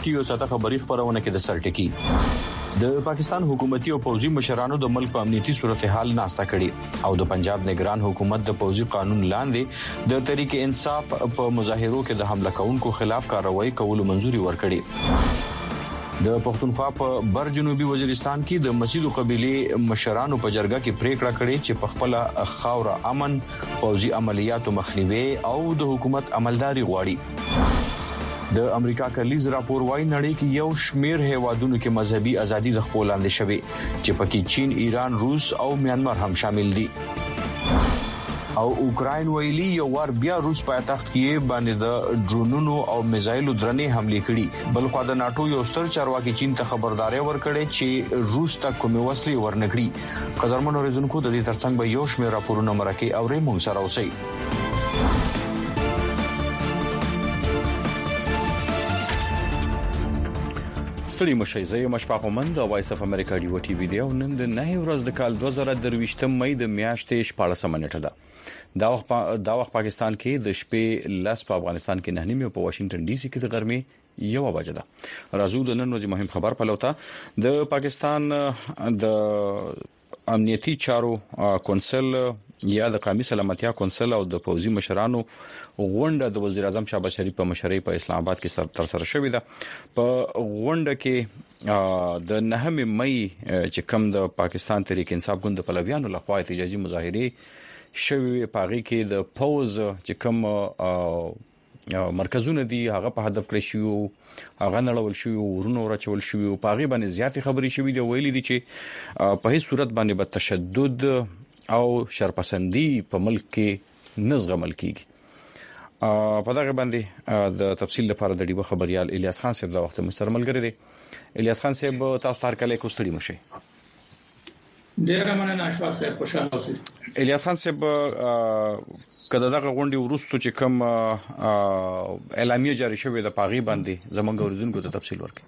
پټیو ساته خبري خبرونه کې د سرټکی د پاکستان حکومتي او پوځي مشرانو د ملک په امنیتي صورتحال ناسته کړي او د پنجاب نگران حکومت د پوځي قانون لاندې د طریق انصاف په مظاهرو کې د حمله کوونکو خلاف کاروایی کولو منځوري ورکړي. د پښتونخوا په بر جنوبي وزیرستان کې د مسیدو قبيله مشرانو په جرګه کې پریکړه کړې چې په خپل خاور امن پوځي عملیاتو مخنیوي او د حکومت عملداري غواړي. د امریکا کلیز راپور وايي نړۍ کې یو شمیر هیوادونو کې مذهبي ازادي د خپل لاندې شوي چې پکې چین، ایران، روس او میانمار هم شامل دي. او اوکراین ویلي یو ور بیا روس پایتخت کې باندې د ډرونونو او میزایلو درنې حمله کړي. بل خو د ناتو یو ستر چارواکي چین ته خبرداري ورکړي چې روس ته کومې وسلې ورنکړي. قدرمنو ریزونکو د دې ترڅنګ به یو شمیر راپورونه مرکه او ریمون سره اوسئ. ستړي مشي زه مشفق ومند او وایس اف امریکا دی او ټي وی دی او نن د 9 ورځ د کال 2023 مې د میاشتې 14 منټه ده. دا وخت پاکستان کې د شپې لاس په افغانستان کې 9 نیمه په واشنگټن ډي سي کې د غرمې 1 بجه ده. راځو د نن ورځې مهم خبر پلوته د پاکستان د امنیتي چارو کونسل یا د قومي سلامتیا کونسل او د پوځي مشرانو غونډه د وزیر اعظم شهباز شریف په مشرۍ په اسلام آباد کې تر سره شوې ده. په غونډه کې د 9 مې چې کوم د پاکستان تحریک انصاف ګوند پلویانو لخوا احتجاجي مظاهره شوې پاغي کې د پوز چې کوم مرکزونه دي هغه په هدف کړی شو، هغه نړول شو، ورونو راچول شو، پاغي باندې زیاتې خبري شوې دي. ویلي دي چې په هیڅ صورت باندې به تشدد او شرپسندي په ملک کې نزغمل کیږي. په دغه باندې د تفصیل لپاره د ډیبه خبريال الیاس خان صاحب د وخت مستر ملګری دی. الیاس خان صاحب تاسو ته کله کوستړي مشه. ډیر مننه اشفاق صاحب، خوشاله اوسئ. الیاس خان صاحب کله دغه غونډه ورستو چې کوم اعلامیه جاری شوې د پاغي باندې زمونږ اوریدونکو ته تفصیل ورکړي.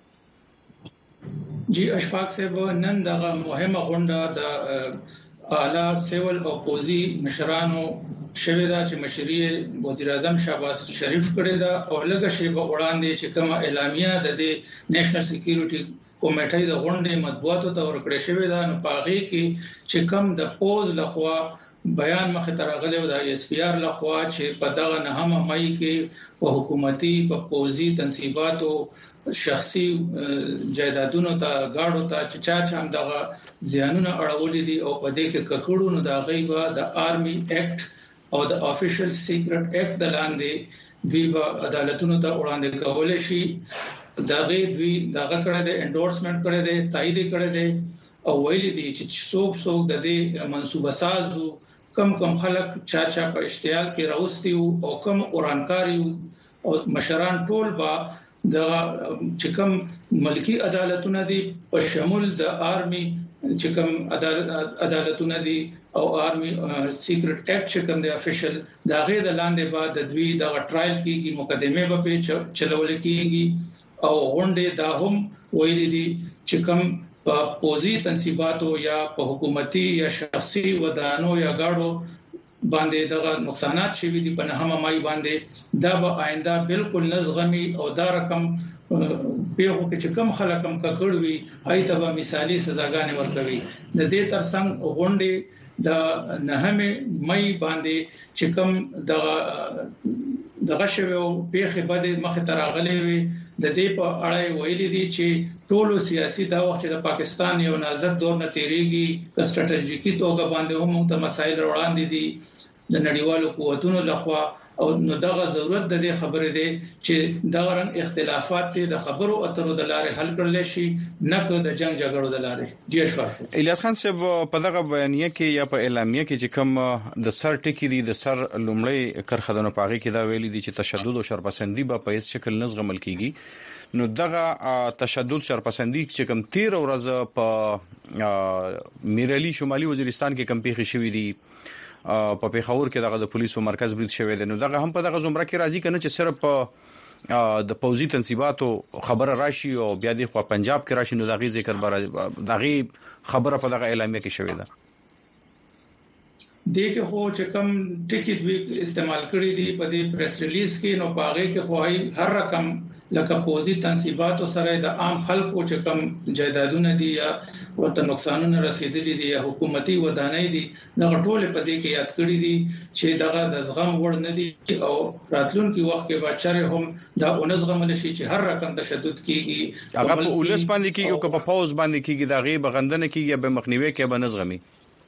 جی اشفاق صاحب نن دغه مهمه غونډه د اعلی سیول او پوځي مشرانو شوې ده چې مشري وزیر اعظم شهباز شریف کړی دا او لږه شی په وړاندې چې کومه اعلامیه د نېشنل سکیورټي کمیټې د غونډې مطبوعاتو ته ورکړې شوې ده. نو پاغي کې چې کوم د پوز لخوا بیان مخه ترغلې و د اس پی آر لخوا چې په دغه 9 مې کې په حکومتي په پوځي تنصیباتو شخصي جایدادونو ته گاډو ته چې هم دغه زیانونه اړولې دي او په دې کې ککړونو د غیبه د آرمي ایکټ او د افیشل سیکرټ ایکټ د لاندې دوی به عدالتونو ته وړاندې کول شي. دغه دوی دغه کړه د انډورسمنت کړه د تایید کړه د او ویلي دي چې څوک د دې منسوبه سازو کم خلک چا په اشتعال کې راوستي او کم اورانکاری او مشران ټول با د چې کوم ملکی عدالتونه دي په شمول د آرمي چې کوم عدالتونه دي او آرمي سیکرټ ایکټ چې کوم د افیشل دا غي د لاندې بعد د دوی د ټرایل کېږي، مقدمه به چلول کېږي او غونډه دا هم ویلي دي چې کوم په پوځي تنصیباتو یا په حکومتي یا شخصي ودانو یا گاډو باندې دغه نقصانات شوي دي په 9 مې باندې دا به آینده بالکل نزغمي او دا رقم پیغو کې چې کم خلک کم کړوي ایته به مثالی سزاګانې ورکوي. د دې ترڅنګ غونډې د 9 مې باندې چې کم دغه شوی پیخه بده مخه تراغلې وي د دې په اړه ویلي دي چې ټولو سیاسي دا وخت د پاکستان یو نازک دور نه تیریږي که ستراتیژیکي توګه باندې هم متمسایل وړاندې دي د نړیوالو قوتونو لخوا او نو دغه ضرورت د دې خبرې ده چې دغه رنګ اختلافات د خبرو اترو د لارې حل کړل شي نه که د جنگ جګړو د لارې. جی اشفاق الیاس خان صاحب په دغه بیانیه کې یا په اعلامیه کې چې کوم د سر ټکی دي د سر لومړی کرخدانو پاغي کې دا ویلي دي چې تشدد او شرپسندي به په هیڅ شکل نزغمل کیږي. نو دغه تشدد شرپسندي چې کوم 13 ورځ په میرالي شمالي وزیرستان کې کم پیښې شوې دي په پیښور کې دغه د پولیسو مرکز برید شوی دی. نو دغه هم په دغه زمره کې راځي کنه چې صرف د پوځي تنصیباتو خبره راشي او بیا د خو پنجاب کې راشي. نو دغه ذکر دغه خبره په دغه اعلامیه کې شوی ده. دغه خو چې کوم ټکی دوی استعمال کړی دی په دې پریس ریلیز کې نو پاغه کې خو هر رقم لکه پوزي تنصیبات سره د عام خلکو چې کم جایدادونه دي یا ورته نقصانونه رسیدلي دي یا حکومتي ودانۍ دي دغه ټول په دې کې یاد کړی دي چې دغه د زغم وړ نه دي او راتلونکي وخت کې به چره هم دا اونزغمل شي چې هر رقم تشدد کیږي هغه په ولس باندې کیږي او په پوز باندې کیږي دا غي بغندنه کیږي به مخنیوي کې به نزغمي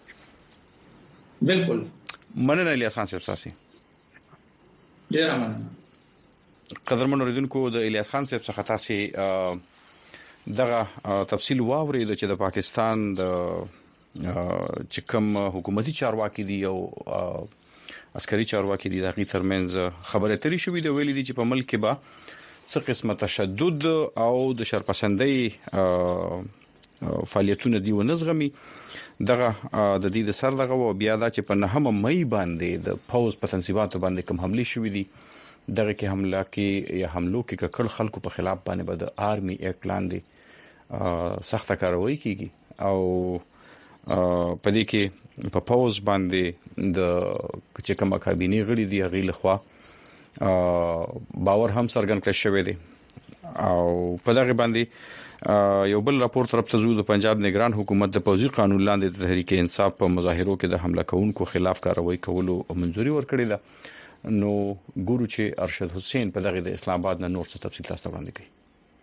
بالکل مننه الیاس خان صاحب ساسي ډیر مننه قدرمن اوریدونکو د الیاس خان صاحب څخه تاسو دغه تفصیل واورید چې د پاکستان د چکم حکومتي چارواکي دي او عسکري چارواکي دي د غي ترمنځ خبره ترې شوې د ویلي دي چې په ملک کې به څه قسمه تشدد او د شرپسندۍ فعالیتونه دی ونزغمي دغه د دې د سر دغه او بیا دا چې په 9 مې باندې د پوز په تنصیباتو باندې کوم حمله شوې دي دغه کې حمله کې یا حملو کې ککړ خلکو په خلاف باندې به د آرمي ایکټ لاندې سخت کاروایی کیږي او په دې کې په پوز باندې د چې کومه کابینه غړي دی غي لخوا باور هم څرګند کړی شوی دی او په دغه باندې یو بل راپور طرف ته زو د پنجاب نگران حکومت د پوزي قانون لاندې د تحریک انصاف په مظاهرو کې د حمله کوونکو خلاف کاروایی کولو منځوري ورکړې ده نو ګورو چې ارشد حسین په دغه د اسلام آباد نه نور څه تفصیل تاسو ته وړاندې کړي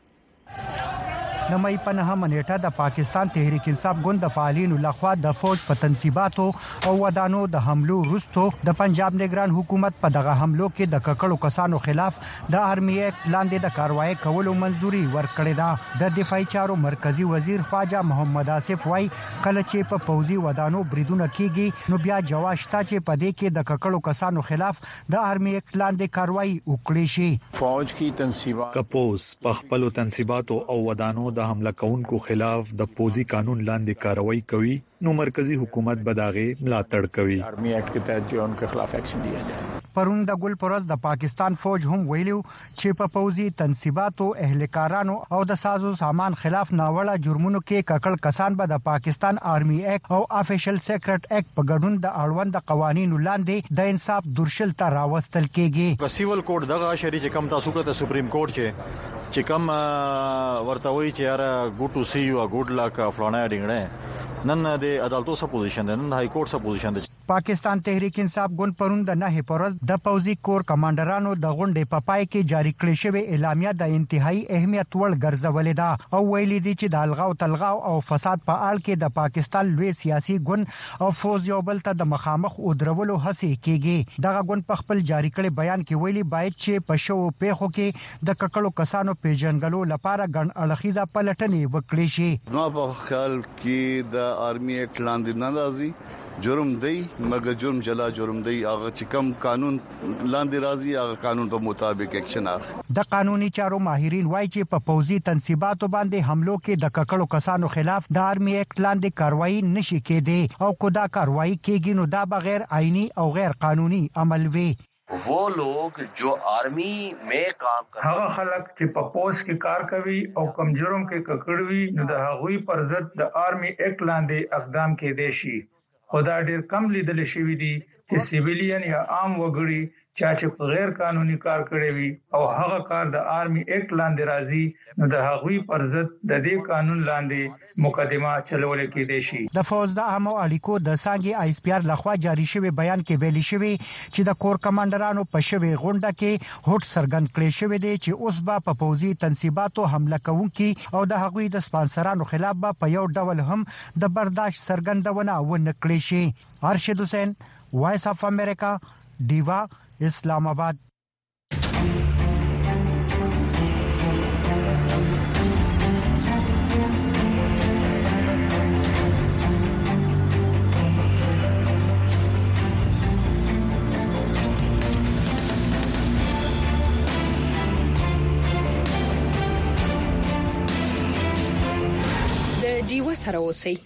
د مې په 9 نیټه د پاکستان تحریک انصاف ګوند د فعالینو لخوا د فوج په تنصیباتو او ودانو د حملو وروسته د پنجاب نگران حکومت په دغه حملو کې د ککړو کسانو خلاف د آرمي ایکټ لاندې د کاروایی کولو منځوري ورکړې ده د دفاعي چارو مرکزی وزیر خواجه محمد آصف وای کله چې په پوزي ودانو بریدونه کیږي نو بیا جواشتا چې په دې کې د ککړو کسانو خلاف د آرمي ایکټ لاندې کاروایی وکړي شي فوج کی تنصیبات کپوس په خپل تنصیباتو او ودانو د حمله کوونکو خلاف د پوزي قانون لاندې کاروایی کوي نو مرکزی حکومت بداغه ملاتړ کوي آرمی ایکٹ کے تحت جو ان کے خلاف ایکشن لیا جائے پرون د ګل پرز د پاکستان فوج هم ویلو چې په پوزي تنصیباتو اهلکارانو او د سازو سامان خلاف ناوړه جرمونو کې ککړ کسان به د پاکستان آرمی ایکټ او افیشل سیکرټ ایکټ په ګډون د اړوند قوانینو لاندې د انصاف درشل ته راوستل کېږي سیول کوډ دغه شری چې کم تاسو ته سپریم کورټ چې کم ورتوي چې یاره ګوټو سی یو ګوډ لاک فلانا ډینګړې نن د عدالتو سره پوزیشن ده نن د های کورټ سره پوزیشن ده پاکستان تحریک انصاف ګوند پرون د 9 پرز د پوزي کور کمانډرانو د غونډې په پای کې جاری کړې شوې اعلامیه د انتهایی اهمیت وړ ګرځولې ده او ویلي دي چې د الغاو تلغاو او فساد په اړه کې د پاکستان لوی سیاسي ګوند او فوز یو بل ته د مخامخ او درولو هڅې کیږي دغه ګوند په خپل جاری کړي بیان کې ویلي باید چې په شو پیخو کې د ککړو کسانو پیژنګلو لپاره ګڼ اړخیزه پلټنې وکړي شي نو په خیال کې د آرمی ایکټ لاندې ناراضي جرم دی مگر جرم جلا جرم دی هغه چې کم قانون لاندې راځي هغه قانون په مطابق اکشن اخلي د قانوني چارو ماهرین وایي چې په پوزي تنصیباتو باندې حملو کې د ککړو کسانو خلاف د آرمی ایکټ لاندې کاروایی نشي کېدی او کودا کاروایی کېږي نو دا بغیر آئینی او غیر قانوني عمل وي वो लोग जो आर्मी में काम कर هغه خلک چې په پوس کې کار کوي او کم جرم کې ککړوي نو د هغوی پر ضد د آرمی ایکټ لاندې اقدام کېدای شي خدا ډیر کم لیدل شوی دي چې سیویلین یا عام وګړي چې غیر قانوني کار کوي او هغه کار د آرمی ایکټ لاندې راځي نو د هغوی پر ضد د دې قانون لاندې مقدمه چلول کېدای شي د فوج د عامو اړیکو د سانګي آی اس پی آر لخوا جاری شوی بیان کې ویلي شوی چې د کور کمانډرانو په شوی غونډه کې هوټ سرګند کړی شوی دی چې اوس به په پوزي تنصیباتو حمله کوونکي او د هغوی د سپانسرانو خلاف به په یو ډول هم د برداشت سرګندونه ونه کړی شي ارشد حسین وایس اف امریکا دیوا اسلام آباد د دیوا سره اوسئ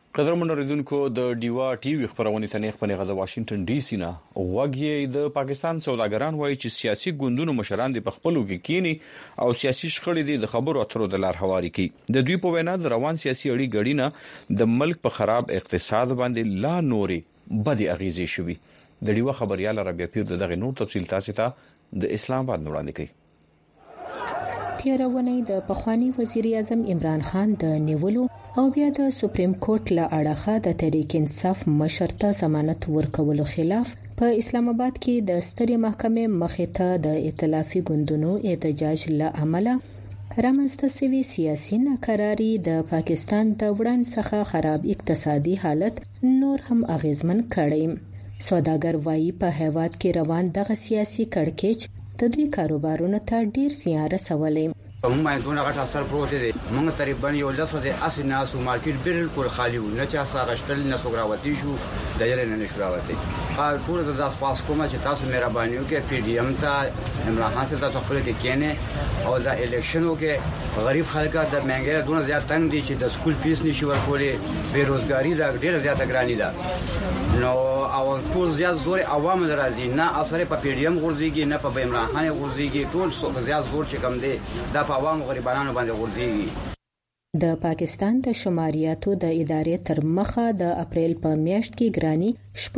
قدرمن اوریدونکو د ډیوا ټي وی خبرونه تنیخ په غزا واشنگټن ډي سي نه وګړي د پاکستان سوداګران وایي چې سیاسي ګوندونو مشران د پخپلو کې کینی او سیاسي شخړې د خبرو اترو د لار هواري کوي د دوی په وینا د روان سیاسي اړي غړي نه د ملک په خراب اقتصاد باندې لا نوري بدی اغیزې شوي د ډیوا خبريال ربيع پیر دغه نور تفصیل تاسو ته د اسلام آباد وړاندې کوي تیرونه د پخوانی وزیر اعظم عمران خان د نیولو او بیا د سپریم کورټ له اړخه د تحریک انصاف مشر ته ضمانت ورکولو خلاف په اسلام آباد کې د سترې محکمې مخې ته د ائتلافي ګوندونو احتجاج له امله رامنځته شوی سیاسي ناکراری د پاکستان د وړاندې څخه خراب اقتصادي حالت نور هم اغیزمن کړی سوداګر وایي په هیواد کې روان دغه سیاسي کړکېچ د دوی کاروبارونو ته ډیر زیان رسولی هم باندې دونه غټ اثر پروت دی موږ تقریبا یو لس ورځې اسی ناسو مارکیټ بالکل خالی و نه چا ساغشتل نه سوګراوتی شو د یره نه شراوتی ټول د تاسو پاس کومه چې تاسو مهرباني وکړئ پی ډی ایم ته عمران خان سره تاسو خپل کې کینه او دا الیکشنو کې غریب خلک د مهنګای دونه زیات تنگ دي چې د سکول فیس نشي ورکولې بیروزګاری دا ډیره زیاته ګرانی ده نو او ټول زیات زور عوام درازي نه اثر په پی ډی ایم غورځيږي نه په عمران خان غورځيږي ټول زیات زور چې کم دي دا په عوام غریبانو باندې غورځيږي د پاکستان د شماریاتو د ادارې تر مخه د اپریل په میاشت کې ګرانی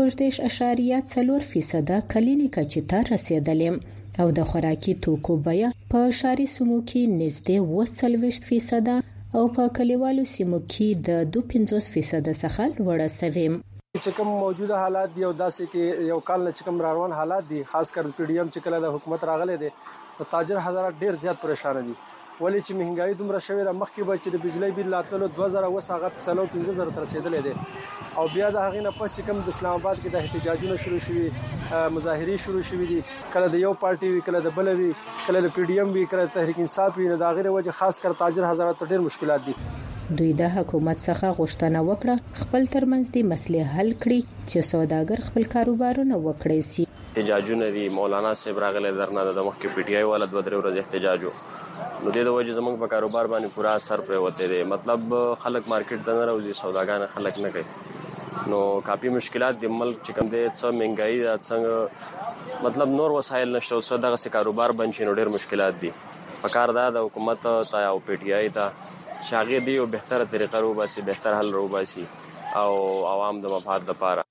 14.4% کلینی کچې ته رسیدلې او د خوراکي توکو بیه په شاري سیمو کې نږدې 40% او په کلیوالو سیمو کې د 2.5% څخه لوړه شوې چې کوم موجوده حالات دی او داسې کې یو کال نه چې کوم روان حالات دي خاص کر پی ډی ایم چې کله د حکومت راغله دي او تاجر حضرات ډیر زیات پریشان دي ولی چې مهنګای دومره شوې ده مخکې به چې د بجلی بیل لاتلو 2000 وساغه 15000 تر رسیدلې دي او بیا د هغې نه پس چې کوم د اسلام آباد کې د احتجاجونو شروع شوي مظاهري شروع شوي دي کله د یو پارټي وی کله د بل وی کله د پی ډی ایم وی کله تحریک انصاف وی نه دا غیر وجه خاص کر تاجر حضرات ډیر مشکلات دي دوی د حکومت څخه غوښتنه وکړه خپل ترمنځ د مسلې حل کړي چې سوداګر خپل کاروبارونه وکړي سي احتجاجونه دي مولانا صاحب راغله درنه د مخ کې پی ټی آی والا 2 ورځې احتجاجو نو د وجه زمونږ په کاروبار باندې پورا اثر پرې وته دي مطلب خلک مارکیټ ته نه راوځي سوداګان خلک نه کوي نو کافي مشکلات د ملک چې کوم دي څه مهنګای څنګه مطلب نور وسایل نشته او څه دغه کاروبار بنچ نو ډېر مشکلات دي په کار دا د حکومت ته او پی ټی آی ته شاغي دی او بهتره طریقه رو باسي بهتر حل رو باسي او عوام د مفاد لپاره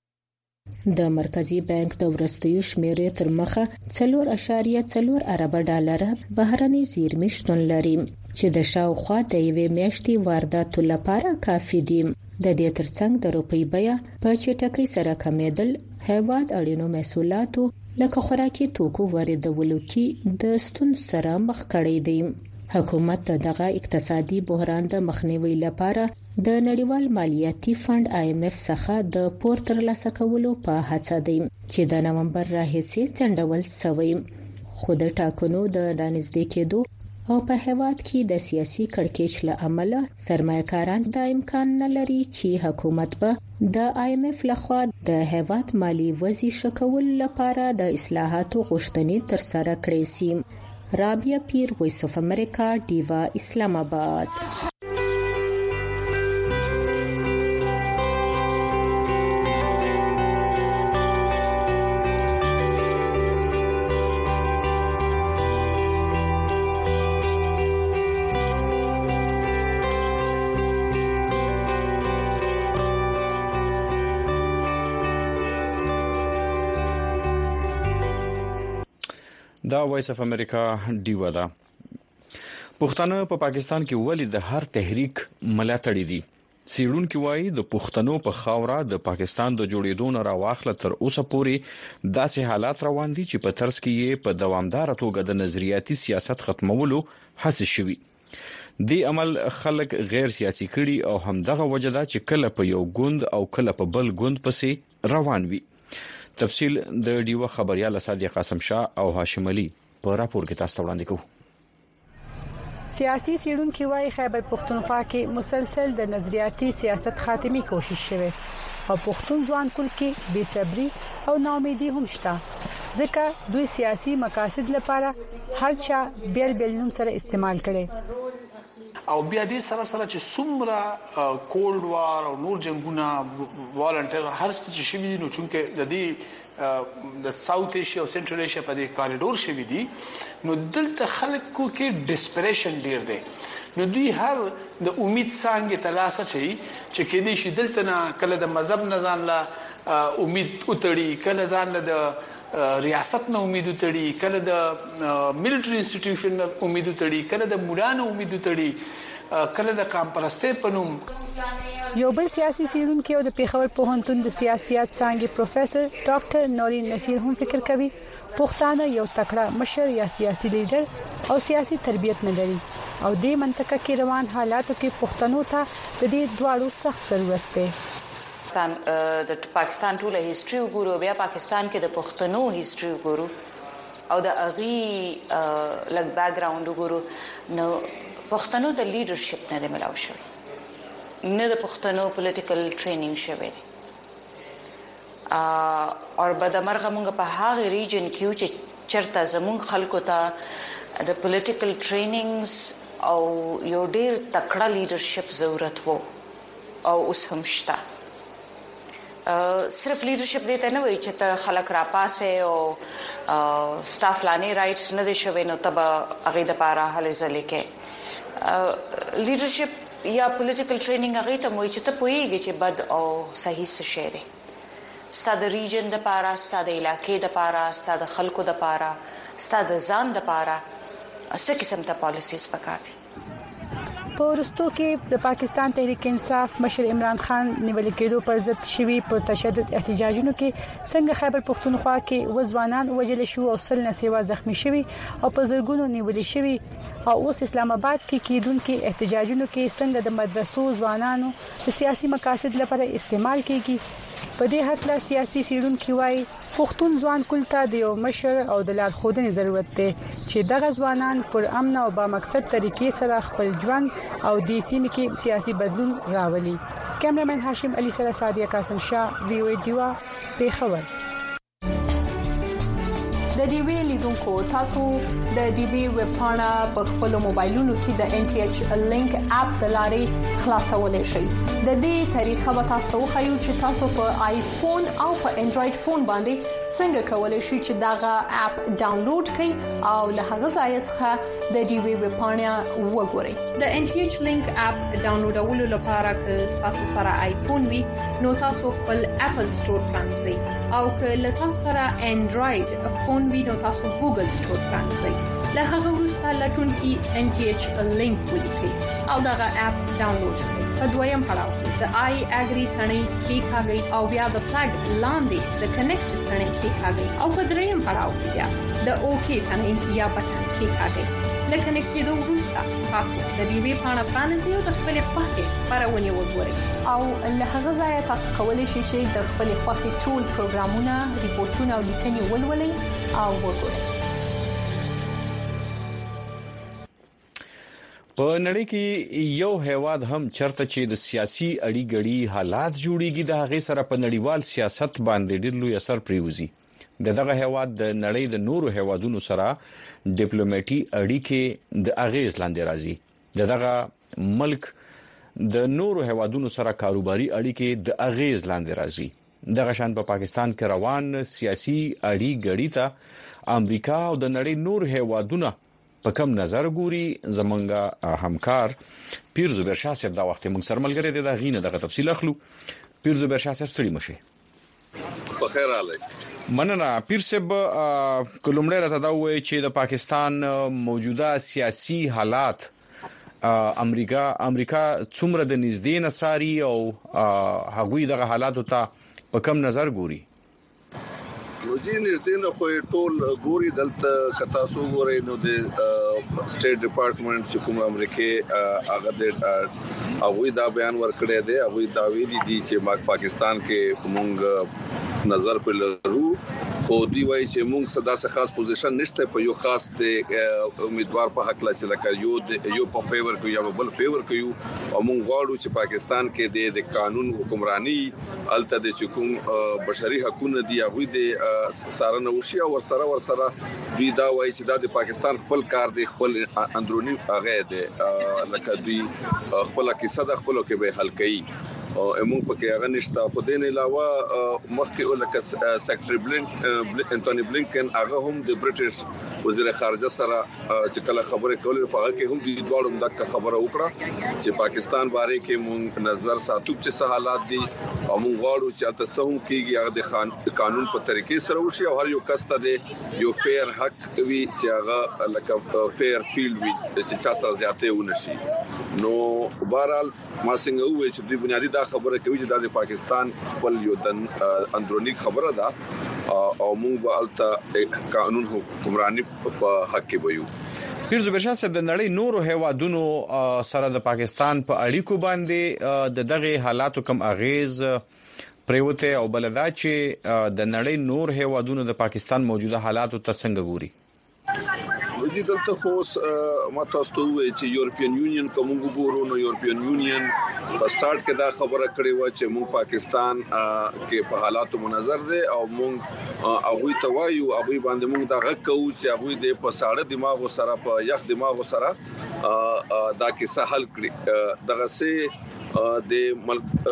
د مرکزی بانک د ورستیو شمیرې تر مخه 4.4 ارب ډالر بهرني زیرمې شتون لري چې د شاوخوا د یوې میاشتې وارداتو لپاره کافي دي د دې ترڅنګ د روپی بیه په چټکۍ سره کمیدل هیواد اړینو محصولاتو لکه خوراکي توکو واردولو کې د ستون سره مخ کړي دي حکومت دغه اقتصادي بحران د مخنیوي لپاره د نړیوال مالیاتي فند IMF څخه د پور ترلاسه کولو په هڅه دی چې د نومبر راهیسې څنډول شوی خو د ټاکنو د رانږدې کېدو او په هیواد کې د سیاسي کړکېچ له امله سرمایه‌کاران د امکان نه لري چې حکومت به د IMF لخوا د هیواد مالی وضعیت ښه کولو لپاره د اصلاحاتو غوښتنې ترسره کړي سي رابیا پیر وایس اف امریکا ډیوا اسلام آباد دا وایس اف امریکا ډیوا دا پښتانه په پاکستان کې ولی د هر تحریک ملاتړي دي سیړون کې وایي د پښتنو په خاوره د پاکستان د جوړېدو نه راوخله تر اوسه پورې داسې حالات روان دي چې په ترڅ کې په دوامدار توګه د نظریاتي سیاست ختمولو هڅه شوي دی عمل خلک غیر سیاسي کړي او همدغه وجدا چې کله په یو ګوند او کله په بل ګوند پسې روان وي تفصیل د ډیوا خبريال صادق قاسم شاه او هاشم علي په راپور کې تاسو ته وړاندې کوو سیاسي سیړونکو وايي خیبر پښتونخوا کې مسلسل د نظریاتي سیاست خاتمي کوشش شوه او پښتون ځوان کول کې بے صبري او ناامیدي هم شته ځکه دوی سیاسي مقاصد لپاره هر چا بیل نوم سره استعمال کړي او بیا دې سره سره چې څومره کولډ وار او نور جنگونه والنټیر هر څه چې شوي نو چونکه د دې د ساوث ایشیا او سنټرل ایشیا په دې کاریډور شوي دي نو دلته خلکو کې ډیسپریشن ډیر دی نو دوی هر د امید څنګه تلاسه چې کې دې شي دلته نه کله د مذهب نه ځان لا امید وتړي کله ځان له د ریاست نه امید وتړي کله د ملټری انسټیټیوشن نه امید وتړي کله د مولانو امید وتړي کله د کامپرسته پنوم یو بل سیاسي سیرونکو او د پیښور پوهنتون د سیاست څانګې پروفیسور ډاکټر نورین نصیر هم فکر کوي پښتانه یو تکړه مشر یا سیاسي لیډر او سیاسي تربیت نه لري او د منطقه کې روان حالاتو کې پښتنو ته د دې دواړو سخت ضرورت دی د پاکستان ټوله هیستوري وګورو بیا پاکستان کې د پښتنو هیستوري وګورو او د اغي لګ بیک گراوند وګورو نو پښتنو د لیډرشپ نه ملاو شوی نه د پښتنو پولیټیکل ټریننګ شوی او بدمرغه موږ په هغه ریجن کې چې چرته زموږ خلکو ته د پولیټیکل ټریننګز او یو ډیر تکړه لیډرشپ ضرورت وو او اوس هم شته صرف لیډرشپ دی ته نه وایي چې ته خلک را پاسه او سټاف لانی رائټس نه دي شوی نو تب هغه د پاره هلې ځلې کې لیډرشپ یا پولیټیکل ټریننګ هغه ته وایي چې ته پوهیږي چې بد او صحیح څه شی دی ستاسو د ریجن د پاره ستاسو د علاقې د پاره ستاسو د خلکو د پاره ستاسو د ځان د پاره څه قسم ته پالیسیز پکار دي په ورستو کې د پاکستان تحریک انصاف مشر عمران خان نیول کېدو پر ضد شوی پر تشدد احتجاجونو کې څنګه خیبر پختونخوا کې وځوانان وجل شو او سل نسوا زخمی شوی او په زرګونو نیول شوی او اوس اسلام آباد کې کېدونکو احتجاجونو کې څنګه د مدرسو ځوانانو د سیاسي مقاصد لپاره استعمال کیږي په دې حق لا سیاسي سیرونکو وايي پښتون ځوان کولته د یو مشر او د لارښودنې ضرورت دی چې دغه ځوانان پر امن او با مقصد طریقې سره خپل ژوند او د سیمې کې سیاسي بدلون راولي کیمرمن هاشم علي سره سادیه قاسم شاه وی او ای دیوا پیښور د ډي وی لیدونکو تاسو د ډي وی ویب پاڼه په خپل موبایلونو کې د ان ټي ایچ لینک اپ د لارې خلاصولای شئ د دې طریقه به تاسو خو چې تاسو په آیفون او په انډراید فون باندې څنګه کولای شئ چې دغه اپ ډاونلوډ کړئ او له هغه ځای څخه د ډي وی ویب پاڼه وګورئ د ان ټي ایچ لینک اپ ډاونلوډولو لپاره که تاسو سره آیفون وي نو تاسو خپل اپل سٹور پرانځئ او که له تاسو سره انډراید فون وي نو تاسو ګوګل سٹور پرانځئ له هغه وروسته لټون کې ان ټي ایچ لینک ولیکئ او دغه اپ ډاونلوډ کړئ په دویم پړاو کې د آی اګری ثنې کې کاږي او بیا د فلګ لاندې د کنیکټ ثنې کې کاږي او په دریم پړاو کې بیا د اوکی ثنې یا بټن کې کاږي لکه کنیکټ وروسته تاسو د دې وی پاڼه پرانځئ او د خپل خوښه خبرونه وګورئ او له هغه ځای تاسو کولی شئ چې د خپل خوښه ټول پروګرامونه ریپورتونه او لیکنې ولولئ او وګورئ په نړۍ کې یو هیواد هم چرته چې د سیاسي اړیګړي حالات جوړیږي د هغه سره په نړیوال سیاست باندې ډېر لوی اثر پریوزي دغه هیواد د نړۍ د نورو هیوادونو سره ډیپلوماټي اړیکې د اغیز لاندې راځي دغه ملک د نورو هیوادونو سره کاروباري اړیکې د اغیز لاندې راځي دغه شان په پاکستان کې روان سیاسي اړیګړي ته امریکا او د نړۍ نور هیوادونه په کوم نظر ګوري زمونږه همکار پیر زبیر شاه صاحب دا وخت موږ سره ملګری دی دا غینه دغه تفصیل اخلو پیر زبیر شاه صاحب ستړي مشه په خیر حالي مننه پیر صاحب کومړه راته دا وایي چې د پاکستان موجوده سیاسي حالات امریکا څومره د نږدې نصاری او هغوی دغه حالاتو ته په کوم نظر ګوري نو جی نږدې نه خو ټول ګوري دلته کتا سو ګوري نو د سټیټ ډپارټمنټ چې کوم امریکای هغه د هغه دا بیان ورکړی دی هغه دا ویلي دي چې پاکستان کې موږ نظر په لرو خو دی وایي چې موږ صدا څه خاص پوزیشن نشته په یو خاص د امیدوار په حق لا چې لکه یو په فیور کوي یا بل فیور کوي او موږ غواړو چې پاکستان کې د قانون حکمرانی الته د کوم بشري حقوقو دی هغه د سارنه وشي او ورسره دوی دا وایي چې د پاکستان خپل کار دی خپل اندرونی هغه دی لکه دوی خپل کیسه د خپل کې به حل کوي او موږ پکې هغه نشته خو دین علاوه مخکې لکه سیکریټری انټونی بلینکن هغه هم د برټش وزیر خارجه سره چې کله خبرې کولې په هغه کې هم د دوړم د خبره وکړه چې پاکستان باره کې موږ نظر ساتو چې حالات دي او موږ غواړو چې تاسو هم کېږي هغه د قانون په طریقې سره وشي او هر یو کس ته یو فیر حق وي چې هغه لکه فیر فیلډ وي چې چا سره زیاتې ونشي نو بهرحال ما څنګه وایي چې د بنیادی خبره کوي چې د پاکستان خپل یو د اندرونی خبره ده او موږ والته قانون حکمرانی په حق کې وایو. پیر زبیر شاه صاحب د نړۍ نورو هیوادونو سره د پاکستان په اړیکو باندې د دغه حالاتو کم اغیز پریوته او بلدا چې د نړۍ نور هیوادونو د پاکستان موجوده حالاتو ته څنګه ګوري؟ وجې دلته خو ما تاسو ته وایي چې یورپین یونین کوم ګورو نو یورپین یونین په سٹارټ کې دا خبره کړې و چې موږ پاکستان کې په حالاتو منظر دي او موږ هغه ته وایو هغه باندې موږ دا غږ کوو چې هغه د په ساړه دماغ سره په یخ دماغ سره دا کیسه حل کړي دغه سه د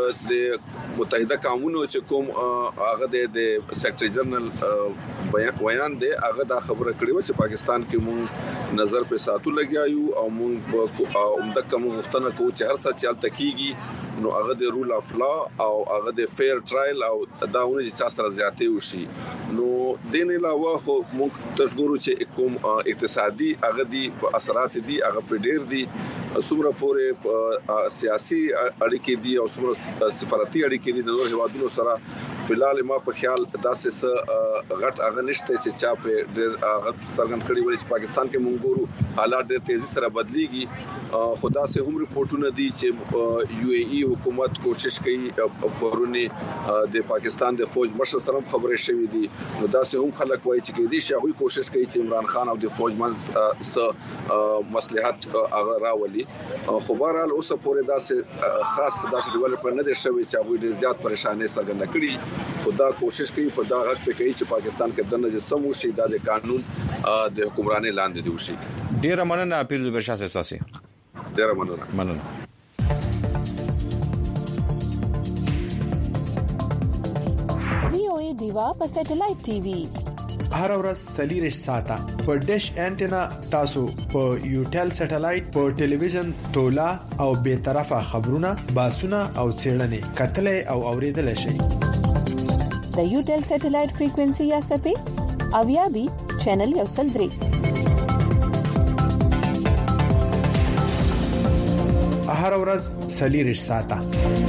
متحده قومونو چې کوم هغه د سیکریټری جنرال بیان دی هغه دا خبره کړې و چې پاکستان کې مونږ نظر په ساتو لګیایو او مونږ عمده کوم غوښتنه کوو چې هر څه چل تکیږي نو هغه د رول اف لا او هغه د فیر ټرایل او داونه چې چا سره زیاتې وشي نو دین علاوه خو مونږ تشګورو چې کوم اقتصادي هغه دي اثرات دي هغه په ډیر دي څومره پورې سیاسي اړیکې دي او څومره سفارتي اړیکې دي د نور هیوادونو سره فلال ما په خیال داسې غټ هغه نشته چې چا په ډیر څرګند کړي وي چې پاکستان کې مونږ ګورو حالات ډېر تیزی سره بدليږي خدا سه هم ریپورتونه دي چې یو ای ای حکومت کوشش کوي پرونه د پاکستان د فوج مشر سره خبرې شوې دي نو دا سه هم خلک وایي چې کې دي چې هغه کوشش کوي چې عمران خان او د فوج منځ سره مصلحت هغه راولي خو بهرحال اوس پورې دا سه خاص داسې ډیولپمنټ نه دي شوی چې هغه ډېر زیات پریشانې څرګنده کړي خدا کوشش کوي په دا حق په کوي چې پاکستان کې دنه سم وشي د قانون د حکمراني لاندې دی وشي. ډیر مننه پیر زبیر شاه صاحب تاسو. ډیر مننه. وی دیوا په سټلایټ ټي وي هر ورځ سلیریش ساته په ډیش انټینا تاسو په یوټل سټلایټ په ټلویزیون تولا او به طرفه خبرونه باسونه او چیرنې کتلې او اوریدل شي د یوټل سټلایټ فریکوئنسي یا سپی او یا بي چینل یو سل درې هر ورځ سلیریش ساته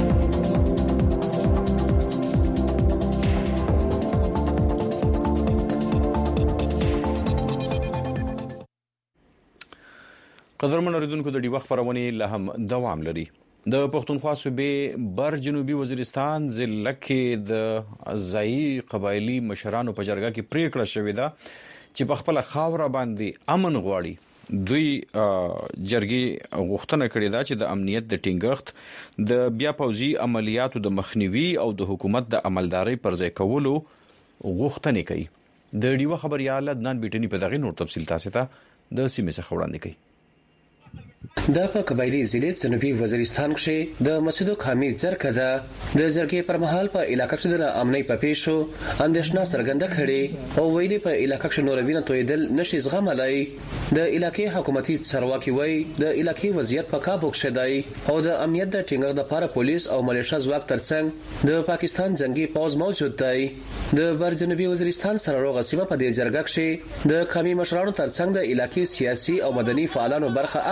قدرمن اوریدونکو د ډیوه خبرونه له هم دوام لري. د پښتونخوا صوبې بر جنوبي وزیرستان ضلع کې د ځایي قبایلی مشرانو په جرګه کې پریکړه شوې ده چې په خپل خاور باندې امن غواړي. دوی جرګې غوښتنه کړې ده چې د امنیت د ټینګښت د بیا پوځي عملیاتو د مخنیوي او د حکومت د عملداري پر ځای کولو غوښتنه کوي. د ډیوه خبريال عدنان بیٹنی په دغه نور تفصیل تاسو ته د سیمې څخه وړاندې کوي. د په قبایلی ضلع جنوبي وزیرستان کې د مسجدو خامي ځرکه ده د جرګې پر مهال په علاقې کې د امنیت په پیښو اندېښنه څرګنده کړي او ویلي په علاقې کې نوروینه تویدل نشي زغملای. د علاقې حکومتي چارواکي وایي د علاقې وضعیت په کابو کې دی او د امنیت د ټینګښت لپاره پولیس او ملیشیا ځواک ترڅنګ د پاکستان جنگي پوځ موجود دی. د بر جنوبي وزیرستان سره روغه سیمه په دې جرګه کې د قومي مشرانو ترڅنګ د علاقې سیاسي او مدني فعالانو برخه اخیسته.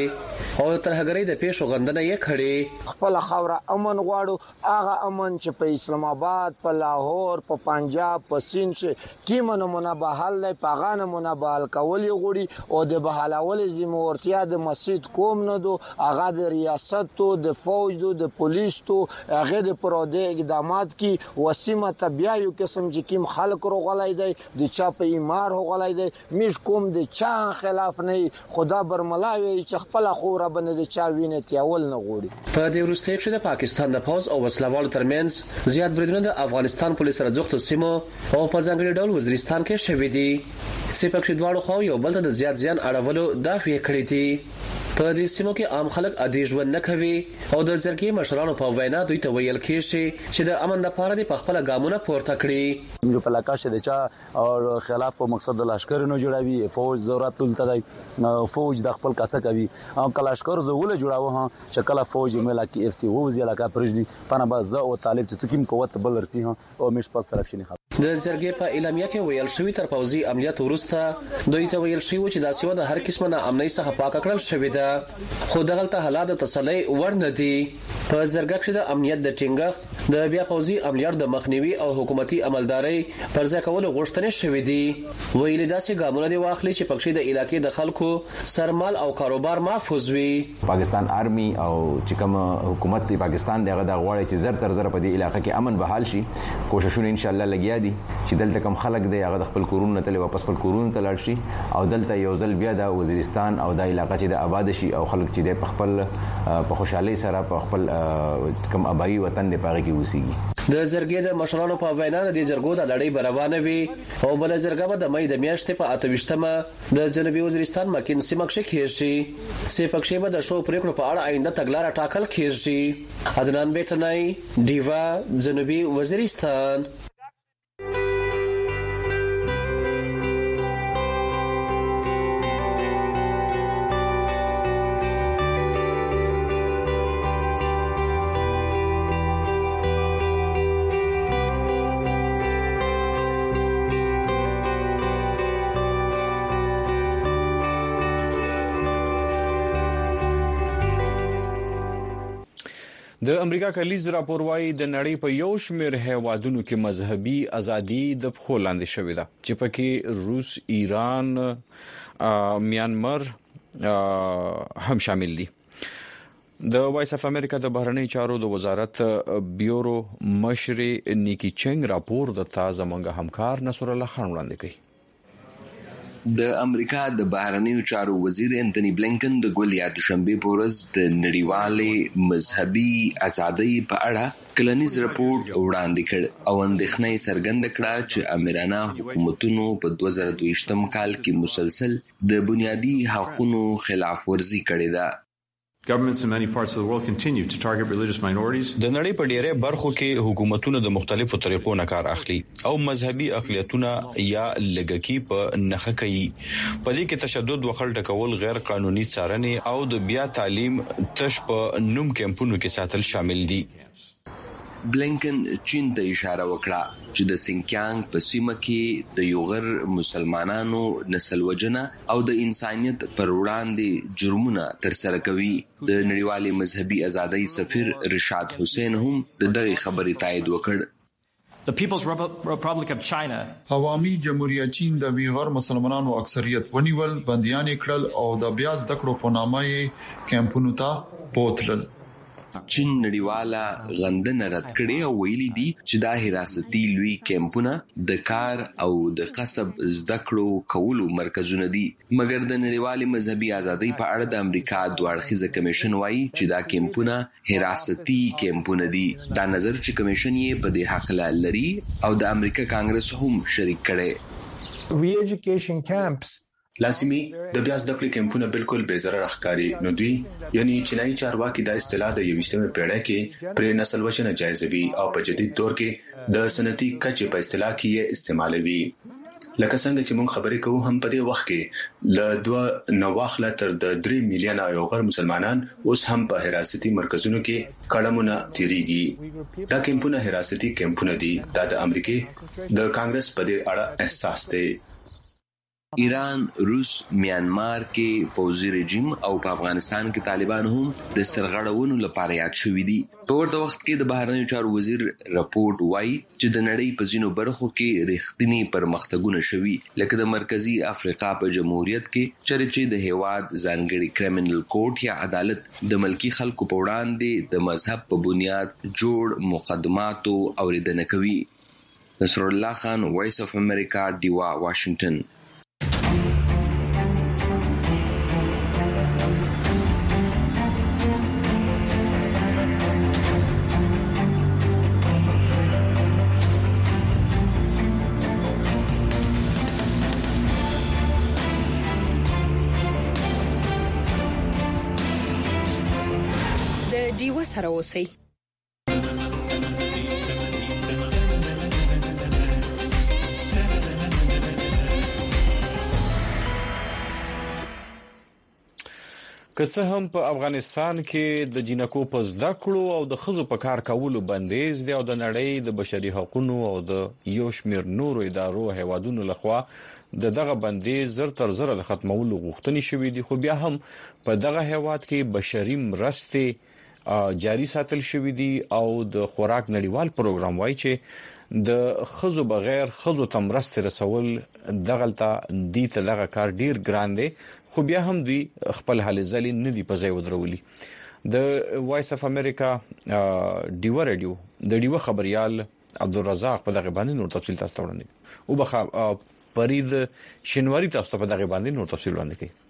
کړي او ترهګرۍ د پیښو غندنه یې کړې. خپل خاور امن غواړو، هغه امن چې په اسلام آباد، په لاهور، په پنجاب، په سند کې کیمنه منبهل له پاغانه منبهل کول غوړي او د بهالول زمورتیا د مسجد کوم نه دو، هغه د ریاست تو د فوج دو د پولیس تو هغه د پروده اقدامات کی وسیمه تبیا یو قسم چې کیم خلک روغلای دی د چا په ایمار هوغلای دی مش کوم د چا خلاف نه خدا برملاوي چې خپل خوره بنه د چا وینې تیول نه غوړي. په دې وروستي کې د پاکستان د پوز او وسلوالو ترمنځ زیات بریدونه د افغانستان پولیس سره ځوختو سیمو او په ځانګړي ډول وزیرستان کې شوې دي چې په کې دواړو خو یو بل ته د زیات زیان اړولو دافع کړې دي. په دې سیمو کې عام خلک عادي ژوند نه کوي او د جرګې مشرانو په وینا دوی ته ویل کېږي چې د امن لپاره د خپل ګامونه پورته کړي. جو په لکه شه د چا او خلاف مقصد د لشکره نه جوړوي، فوج ضرورت تلته فوج د خپل کاسه کوي او کلاشکر زول جوړاوه ها چې کله فوج ملا کې اف سی وو زی لکه پرجدي پنه باز او طالب چې کیم قوت بلرسي ها او مش په سره شنی. د جرګې په اعلامیه کې ویل شوی تر پوزي عملیات ورسته دوی ته ویل شوی چې د سیمه د هر قسمه نه امنۍ څخه پاک کړل شوی ده، خو دغلته حالات تسلی ورنه دي. په جرګه کې د امنیت د ټینګښت د بیا پوزي عملیات د مخنیوي او حکومتي عملداري پر ځای کول غوښتنې شوې دي. ویل داسې ګامونه دی واخلي چې پکې د علاقې د خلکو سرمال او کاروبار محفوظ وي. پاکستان آرمي او چې کوم حکومت دی پاکستان دغه د غواړي چې زر تر زر په دې علاقې کې امن بحال شي. کوششونه ان شاء الله لګیا دي چې دلته کم خلک دی هغه خپل کورونه ته واپس خپل کورونه ته لاړ شي او دلته یو ځل بیا د وزیرستان او د علاقې چې د آباد شي او خلک چې د خپل په خوشحالي سره په خپل کم آبایی وطن د پاره کې وسیږي. د جرګې د مشرانو په وینا د جرګو د لړۍ بروانه وي او بل جرګه به د مې د میاشتې په 28مه د جنوبي وزیرستان مکین سیمه کې کېږي. سپکشي به د شو پریکړو په اړه آینده تګلارې ټاکل کېږي. عدنان بیٹنای دیوا جنوبي وزیرستان. د امریکا کلیز راپور وايي د نړۍ په یو شمېر هیوادونو کې مذهبي ازادي د پخو لاندې شوې ده چې پکې روس، ایران، میانمار هم شامل دي. د وایس اف امریکا د بهرنی چارو د وزارت بیورو مشر نیکی چنګ راپور د تازه منګه همکار نصر الله خان وړاندې کړي. د امریکا د بهرنیو چارو وزیر انټونی بلینکن د ګولیا د شنبه پورز د نړیوالې مذهبي ازادۍ په اړه کلنیز راپور وړاندې کړ او اندېښنه څرګنده کړه چې امریکایانو حکومتونو په 2022م کال کې مسلسل د بنیادی حقوقو خلاف ورزي کړې ده. Governments in many parts of the world continue to target religious minorities. د نړۍ په ډیره برخو کې حکومتونه د مختلفو طریقو نه کار اخلي او مذهبي اقلیتونه یا لګکی په نخښه کوي. په دې کې تشدد وخل ټکول، غیر قانوني څارنې او د بیا تعلیم تش په نوم کمپونو کې ساتل شامل دي. بلینکن چین ته اشاره وکړه چې د سینکیانګ په سیمه کې د یوغر مسلمانانو نسل وجنه او د انسانيت پر وړاندې جرمونه ترسره کوي. د نړیوالې مذهبي ازادۍ سفیر رشاد حسین هم دغه خبرې تایید وکړ. The People's Republic of China عوامي جمهوریت چین د ویغر مسلمانانو اکثریت ونیول، بنديان کړل او د بیا زده کړو په نامه یې کمپونو ته بوتلل. چین نړیواله غندنه رد کړې او ویلي دي چې دا حراستي لوی کمپونه د کار او د قصب زده کړو کولو مرکزونه دي. مګر د نړیوالې مذهبي ازادۍ په اړه د امریکا دوه اړخیزه کمیشن وایي چې دا کمپونه حراستي کمپونه دي. دا نظر چې کمیشن یې په دې حق لري او د امریکا کانګرس هم شریک کړي. ری ایجوکیشن کیمپس لازمي د بیا زده کړې کمپونه بالکل بے ضرر ښکاري. نو دوی یعنی چینایي چارواکي د اصطلاح د 21مې پیړۍ کې پر نسل وژنه جایزوي او په جدید دور کې د سنتي کچې په اصطلاح کې یې استعمالوي. لکه څنګه چې موږ خبرې کوو هم په دې وخت کې ل 2 نواخله تر د 3 میلیونه یوغر مسلمانان اوس هم په حراستي مرکزونو کې کړمونه تیریږي. دا کمپونه حراستي کمپونه دي. دا د امریکای د کانګرس په دې اړه احساس دی. ایران، روس، میانمار کې پوځي رژیم او په افغانستان کې طالبان هم د سرغړونو لپاره یاد شوي دي. په ورته وخت کې د بهرنیو چارو وزیر راپورټ وایي چې د نړۍ په ځینو برخو کې رښتینی پرمختګونه شوي، لکه د مرکزی افریقا په جمهوریت کې چې د هیواد ځانګړي کریمینل کورټ یا عدالت د ملکی خلکو په وړاندې د مذهب په بنیاد جوړ مقدماتو اوریدنه کوي. نصر الله خان، وایس اف امریکا، دیوا، واشنگټن. دیوه سره اوسئ. که څه هم په افغانستان کې د جنکو په زده کړو او د خزو په کار کولو بندیز دی او د نړۍ د بشري حقوقو او د یو شمېر نورو ادارو هیوادونو لخوا دغه بندیز زر تر زر د ختمولو غوښتنې شوې دي، خو بیا هم په دغه هیواد کې بشري مرستې جاری ساتل شوې دي او د خوراک نړیوال پروګرام وایي چې د خزو بغیر خزو تمرست رسول دغلطه دي ته دغه کار ډیر ګران دی، خو بیا هم دوی خپل حل ځلې نه دی په ځای ودرولي. د وایس اف امریکا ډیو رادیو د ډیو خبريال عبدالرزاق په دغه باندې نور تفصیل تاسو ته وړاندې او بخا فرید شنواری تاسو ته په دغه باندې نور تفصیل وړاندې کوي.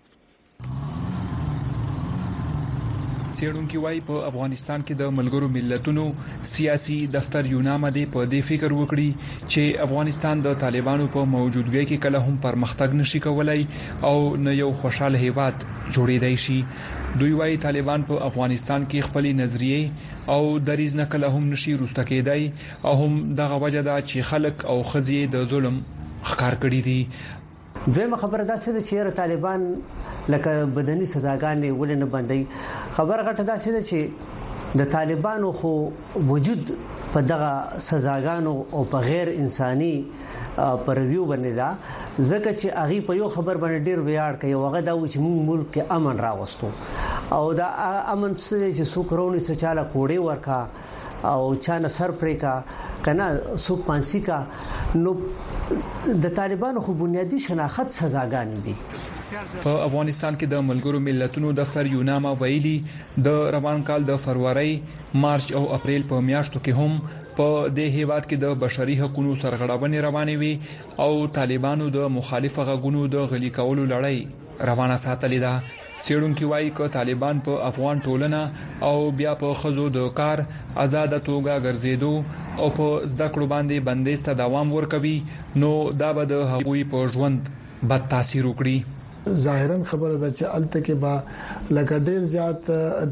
څېړونکو وايي په افغانستان کې د ملګرو ملتونو سیاسي دفتر یوناما دی په دې فکر وکړي چې افغانستان د طالبانو په موجودګۍ کې کله هم پرمختګ نشي کولای او نه یو خوشاله هیواد جوړېدای شي. دوی وايي طالبان په افغانستان کې خپل نظریه او دریز نه کله هم نشي روسته کېدای او هم دغه وجه ده چې خلک او خزي د ظلم ښکار کړی دي. دویمه خبره دا چې طالبان لکه بدني سزاګانې ولې نه بندي. خبر غټه دا چې د طالبانو خو وجود په دغه سزاګانو او په غیر انساني پرویو باندې دا ځکه چې هغه په یو خبر باندې ډیر ویاړ کوي او هغه دا و چې موږ ملک کې امن راوستو او دا امن چې څو کرونی څه چاله کوړې ورکا او چانه سر پرې کا کنه څو پانسی کا نو د طالبانو خو بنیادی شناخت سزاګانې دي. په افغانستان کې د ملګرو ملتونو دفتر یوناما ویلي د روان کال د فروری، مارچ او اپریل په میاشتو کې هم په دې هیواد کې د بشري حقوقو سرغړونې روانې وي او طالبانو د مخالف غږونو د غلي کولو لړۍ روانه ساتلې ده. څېړونکو وايي چې طالبان په افغان ټولنه او بیا په خزو د کار آزاد توګه ګرځېدو او په زده کړو باندې بندیز ته دوام ورکوي نو دا به د هغوی په ژوند بد تاثیر وکړي. ظاهرا خبره ده چې الته کې با لکه ډیر زیات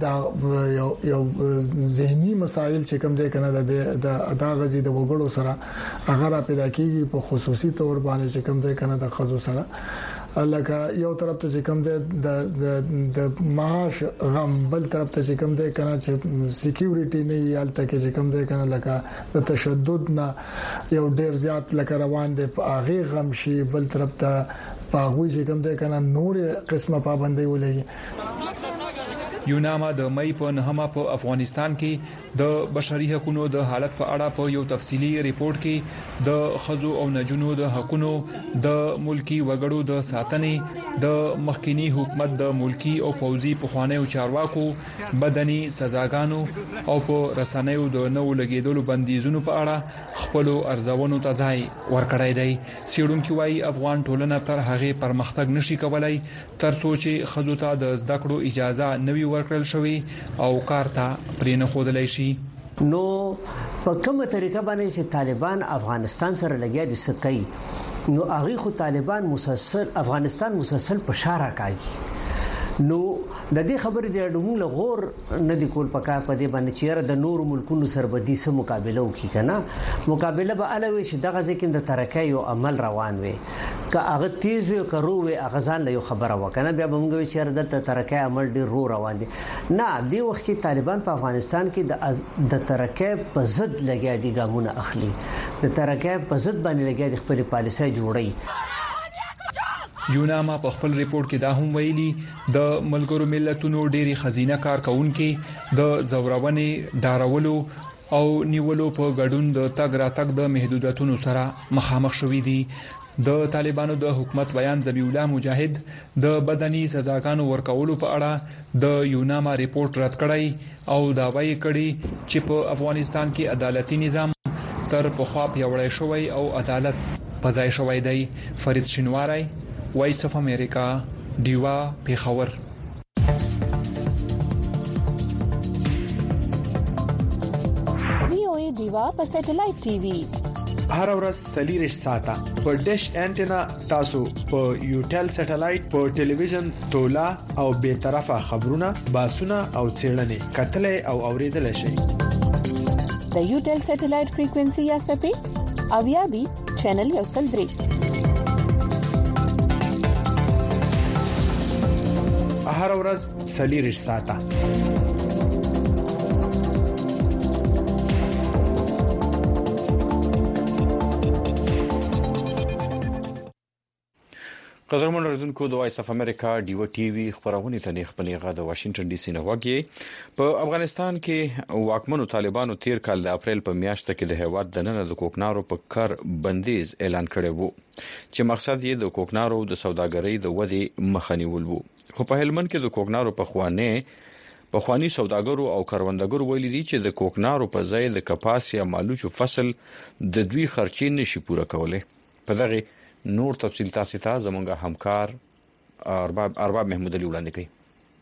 د یو ذهني مسایل چې کوم دي کنه د غزي د وګړو سره هغه را پیدا کیږي په خصوصي تور باندې چې کوم دي کنه د خزو سره لکه یو طرف ته چې کوم دي د معاش غم، بل طرف ته چې کوم دي کنه چې سکیورټي نه الته کې چې کوم دي کنه لکه د تشدد نه یو ډیر زیات لکه روان دي په هغه غم شي، بل طرف ته پاغوي چې کوم ده کنه نور قسمه پابندي ولګي. یوناما د مې په نهمه په افغانستان کې د بشري حقوقو د حالت په اړه په یو تفصیلی ریپورت کې د خزو او نجونو د حقوقو د ملکی وګړو د ساتنې د مخکنی حکومت د ملکی او پوځي پخوانیو چارواکو بدني سزاګانو او په رسنیو د نو لګیدلو بندیزونو په اړه خپل ارزونو ته ځای ورکړای دی. څېړونکو وايي افغان ټولنه تر هغه پرمختګ نشي کولای تر څو چې خزو ته د زده کړو اجازه نوي ورکړل شوی او کار ته پرې نه خودلای شي. نو په کومه طریقه باندې چې طالبان افغانستان سره لګیا دي سکي نو هغه خو طالبان مسلسل افغانستان مسلسل په شاره کوي. نو د دې خبرې د اډمون لغور نه دی کول پکار په دې باندې چې د نور ملکونو سره به دې سم مقابله وکړي کنه مقابله به الوي چې دغه ځکه د ترکای او عمل روان وي که هغه تیز وي کرو وي هغه ځان له خبره وکنه بیا به موږ چې د ترکای عمل ډیر روان دي. نه دی وخت کې طالبان په افغانستان کې د ترکای په ضد لګیا دي ګامونه اخلي، د ترکای په ضد باندې لګیا دي خپل پالیسي جوړي. یوناما په خپل ریپورت کې دا هم ویلي د ملګرو ملتونو ډېری خزینه کارکونکو د زورونې ډارولو او نیولو په ګډون د تګ راتګ د محدودیتونو سره مخامخ شوې دي د طالبانو د حکومت بیان ذبیح الله مجاهد د بدني سزاګانو ورکولو په اړه د یوناما ریپورت رد کړی او دا وایي کړي چې په افغانستان کې عدالتي نظام تر پخوا پیوړی شوی او عدالت پځای شوی دی. فرید شینواری، وایس اف امریکا، دیوا پیښور. وی دیوا په سټلایټ ټي وي هر ورځ سلیریش ساته په ډیش انټینا تاسو په یوټل سټلایټ په ټلویزیون تولا او به طرفه خبرونه باسونه او چیرلنې کتلې او اوریدل شي. د یوټل سټلایټ فریکوئنسي یا سپې اویابي چینل یو سل درې هر ورځ سلیریش ساته. قدرمن اوریدونکو د وایس اف امریکا ډیو ټي وي خبرونه ته خپلېغه د واشنگټن ډي سي نه وګړي په افغانستان کې واکمنو طالبانو 13 کال د اپریل په میاشت کې د هیواد د نن د کوکنارو په کار بندیز اعلان کړی وو چې مقصد یې د کوکنارو د سوداګرۍ د ودی مخنیول وو. خو په هلمند کې د کوکنارو په خواني سوداګرو او کاروندګرو ویلي دي چې د کوکنارو په ځای د کپاس یا مالوچو فصل د دوی خرچې نشي پوره کولای. په دغه نور تفصیل تاسو ته زمونږ همکار ارباب محمود علي وړاندې کوي.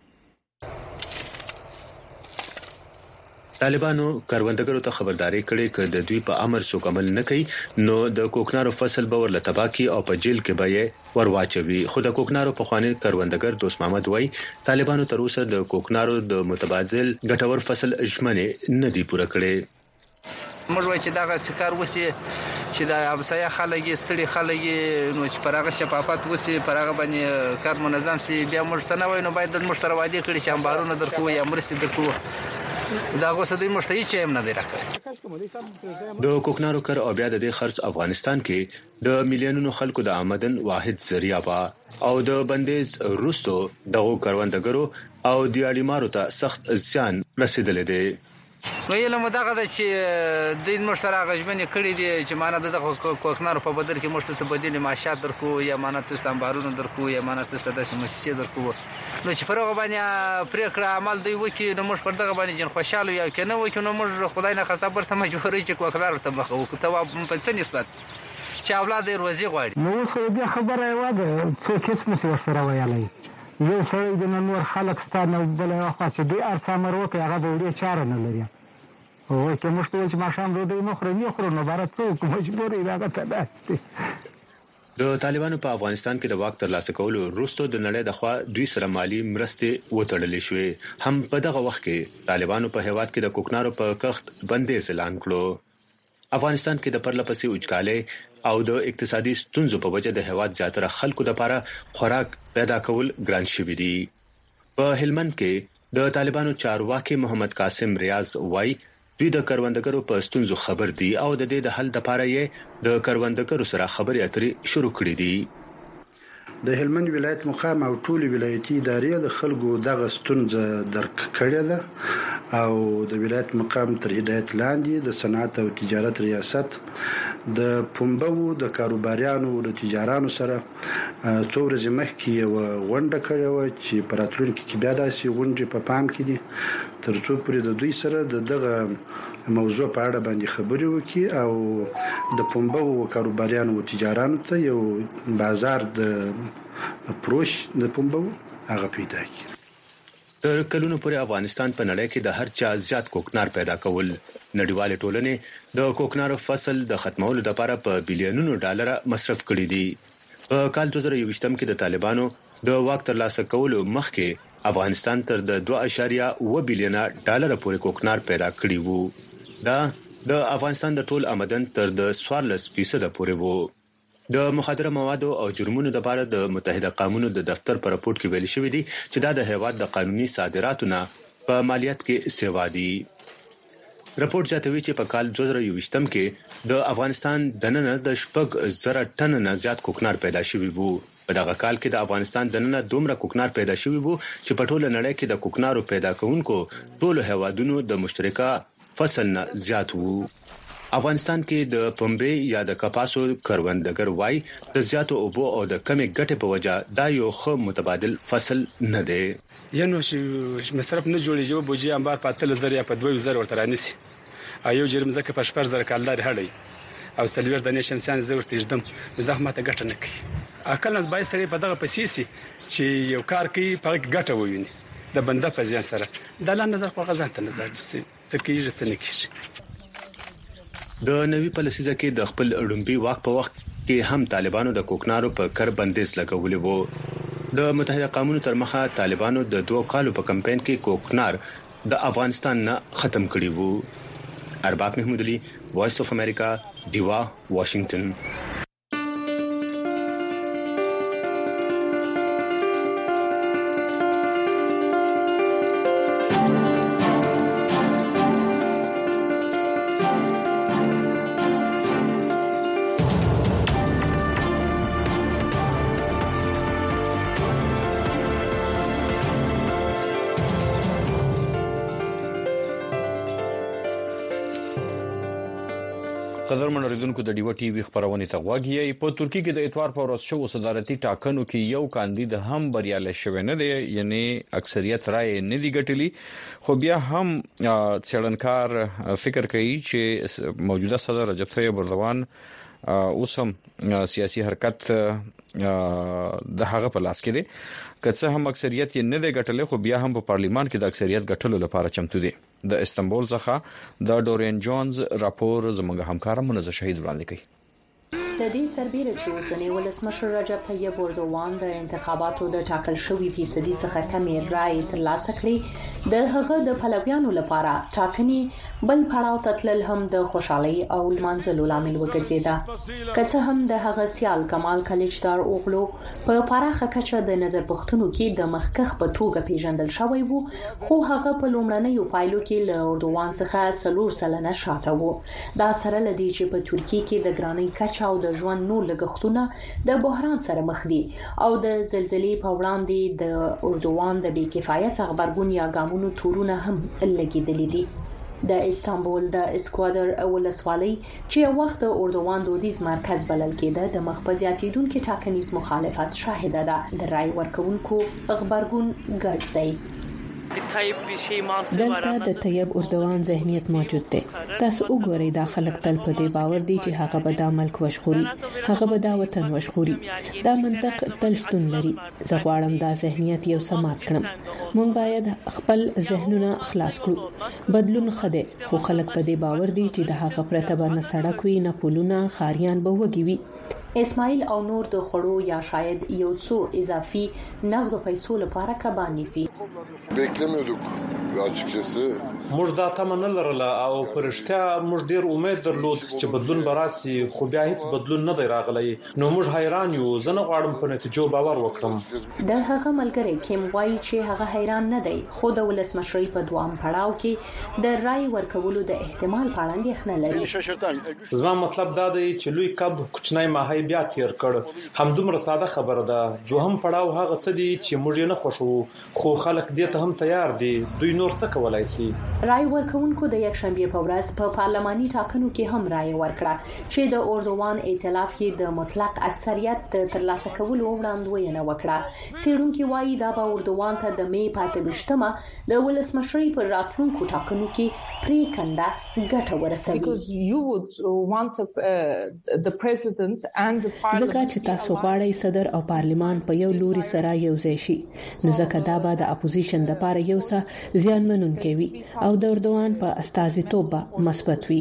طالبانو کاروندګرو ته خبرداري کړې چې د دوی په امر څوک عمل نه کوي نو د کوکنارو فصل به ورله تباکی او په جیل کې به ورواچوي. خو د کوکنارو په خواني کاروندګر دوست محمد وای طالبانو تر اوسه د کوکنارو د متبادل ګټور فصل ژمنه نه دی پوره کړې. موږ وایو چې دا څکار وسی چې د ابسایه خلګي ستړي خلګي نو چې پرغه شفافیت وسی پرغه باندې کار منظم سي بیا موږ څنګه وای نو باید د موږ سره وادي کړی چې امبارونه درکو یا مرستې درکو دا غوسه دوی مشتي چې هم نه دی راکړي. د کوکنارو کار او بیا د خرڅ افغانستان کې د میلیونونو خلکو د آمدن واحد ذریعہ با او د بندیز روستو دغه کاروندګرو او دیالیمارو ته سخت زیان رسیدل دي. نو یله مداغه د چې د مر سره غژبنې کړې دي چې معنا د کوکنارو په بدل کې مرسته څه بدیل معاشات درکو یا معنا تاسو بارونو درکو یا معنا تاسو د سمسیه درکو نو چې پرغه باندې پریکړه عمل دی وکي نو موږ پر دغه باندې جن خوشاله یو کنه وکي نو موږ خدای نه خاصه برته مجبورې چې کوکنارو ته مخ وکړو ته په څه نسبت چې اولاد یې روزي غواړي. نو اوس دې خبره واده څه کیسه څه سره ویلای یو سړی د نور خلک ستانه بل واخا چې دې ارسامر وکي هغه دې چاره نه لري او که موږ ته چې ماشام دوی مخره نه خورو نو بارت څوک مجبورې راغته ده. د طالبانو په افغانستان کې د واک ترلاسه کولو وروسته د نړۍ د خوا دوی سره مالی مرستې وټړلې شوې. هم په دغه وخت کې طالبانو په هیواد کې د کوکنارو په کښت بندیز اعلان کړو. افغانستان کې د پرلپسې وچکالۍ او د اقتصادي ستونزو په وجه د هیواد زیاتره خلکو لپاره خوراک پیدا کول ګران شوی دي. په هلمند کې د طالبانو چارواکي محمد قاسم ریاض وای دوی د کاروندګرو په ستونزو خبر دي او د دې د حل لپاره یې د کاروندګرو سره خبرې اترې شروع کړې دي. د هلمند ولایت مقام او ټولي ولایتي ادارې د خلکو دغه ستونزه درک کړې ده او د ولایت مقام تر هدایت لاندې د صنعت او تجارت ریاست د پنبو د کاروباریانو او تجارانو سره څو ورځې مخکې یو غونډه کړې و چې په راتلونکي کې بیا داسې غونډې په پام کې دي تر څو پورې د دوی سره دغه موضوع په اړه باندې خبرې وکړي او د پنبو او کاروباریانو او تجارانو ته یو بازار د پروش د پنبو هغه پیدا کړي. تر کلونو پورې افغانستان په نړۍ کې د هر چا زیات کوکنار پیدا کول نړیوال ټولنې د کوکنارو فصل د ختمولو لپاره په بلیونونو ډالر مصرف کړي دي. په کال 2020 کې د طالبانو د واک ترلاسه کولو مخکې افغانستان تر د 2.1 بلیون ډالر پورې کوکنار پیدا کړی وو. دا د افغانستان د ټول آمدن تر د 14% پورې وو. د مخدره موادو او جرمونو لپاره د متحده قومونو د دفتر پر راپورټ کې ویل شوی دی چې دا د هیواد د قانوني صادراتو نه په مالیات کې سیوا دي. رپورت زیاتوي چې په کال 2020 کې د افغانستان دننه د 1000 ټن نه زیات کوکنار پیدا شوی وو. په دغه کال کې د افغانستان دننه دومره کوکنار پیدا شوی وو چې په ټوله نړۍ کې د کوکنارو پیدا کوونکو ټولو هیوادونو د مشترکه فصل نه زیات وو. افغانستان کې د پنبې یا د کپاسو کروندګر وای د زیاتو اوبو او د کمې ګټې په وجه دا یو ښه متبادل فصل نه دی. ینو چې مصرف نه جوړیږي بوجي انبار په 3000 یا په 2000 ورته رانیسي. ایو جرم زکه په 4000 کالدار هړی او سلویر د نشم سان زور تجدم زه ماته ګټه نه کوي. اکل نه بای سره په دغه پسیسي چې یو کار کوي په ګټه وویني د بنده په ځان سره د لاندې نظر په غزان ته نظر څه کیږي څه نه کیږي. د نوي پالیسي کې د خپل اړومبي وخت په وخت کې هم طالبانو د کوکنارو په کر بندیز لګولې وو. د متحده قومونو تر مخه طالبانو د 2 کالو په کمپاین کې کوکنار د افغانستان نه ختم کړی وو. ارباب محمود علي، وایس اف امریکا، دیوا، واشنگټن. قدرمن اوریدونکو د ډیو ټي وی خبرونه ته غواګي. په ترکیه کې د اتوار په ورځ شو صدارتي ټاکنو کې یو کاندید هم بریالی شوی نه دی، یعنی اکثریت رائے نه دی ګټلی. خو بیا هم څېړنکار فکر کوي چې موجوده صدر رجب طیب اردوغان اوس هم سیاسي حرکت د هغه په لاس کې دی. که هم اکثریت یې نه دی ګټلی، خو بیا هم په پارلیمان کې د اکثریت ګټلو لپاره چمتو دی. د استنبول څخه د ډورین جونز راپور زموږ همکار منزه شهید وړاندې کوي. د دې سربېره چې اوسنی ولسمشر رجب طیب اردوغان د انتخاباتو د ټاکل شوی فیصدي څخه کمې رائے ترلاسه کړې، د هغه د پلویانو لپاره ټاکنې بل پړاو ته تلل هم د خوشحالۍ او لمانځلو لامل وګرځیده. که څه هم د هغه سیال کمال کلیچدار اوغلو په پراخه کچه د نظر پوښتنو کې د مخکخ په توګه پیژندل شوی وو، خو هغه په لومړنیو پایلو کې له اردوغان څخه 4% شاته وو. دا سره لدی چې په ترکیه کې د ګرانۍ کچه او د ژوند نور لګښتونه د بحران سره مخ دي او د زلزلې په وړاندې د اردوغان د بې کفایت خبرګون یا ګامونو تورونه هم لګیدلې دي. د استانبول د اسکوادر ولسوالۍ چې وخت د اردوغان دودیز مرکز بلل کېده د مخ په زیاتیدونکو ټاکنیز مخالفت شاهده ده. د رای ورکوونکو خبرګون ګډ دی. دلته د طیب اردوغان ذهنیت موجود دی. تاسو وګورئ دا خلک تل په دې باور دي چې هغه به د ملک وشخوري، هغه به د وطن وشخوري. دا منطق تل شتون لري. زه غواړم دا ذهنیت یو سمات کړم. موږ باید خپل ذهنونه خلاص کړو. بدلون خده، خو خلک په دې باور دي چې د هغه پرته به نه سړک وي نه پلونه، خاریان به وږي وي. اسماعیل او نور د خړو یا شاید یو څو اضافي نغد پیسو لپاره کبان نیسي. Beklemiyorduk açıkçası. موږ دا تمه نه لرله او پرشتیا موږ ډیر امید درلود چې بدلون براسي، خو بیا هیڅ بدلون نه دی راغلی. نو موږ حیران یو. زه نه غواړم په نتیجو باور وکړم. د هغه ملګری کیم وایي چې هغه حیران نه دی، خو د ولسمشرۍ په دوام پړاو کې د رای ورکولو د احتمال په اړه اندېښنه لري. زما مطلب دا دی چې لوی کب کوچنی ماهی بیا تیر کړ. همدومره ساده خبره ده. دوهم پړاو هغه څه دی چې موږ یې نه خوښو، خو خلک دې ته هم تیار دي. دوی نور څه کولای شي؟ رای ورکوونکو د یکشنبه په ورځ په پارلماني ټاکنو کې هم رای ورکړه چې د اردوغان ائتلاف یې د مطلق اکثریت ترلاسه کولو وړاندوینه وکړه. څېړونکي وایي دا به اردوغان ته د مې 25 د ولسمشرۍ پر راتلونکو ټاکنو کې پریکنده ګټه ورسوي. ځکه چې تاسو غواړئ صدر او پارلمان په یو لوري سره یوځای شي، نو ځکه دا به د اپوزیشن د لپاره یو څه زیانمنونکی وي او د اردوغان په استازیتوب مثبت وي.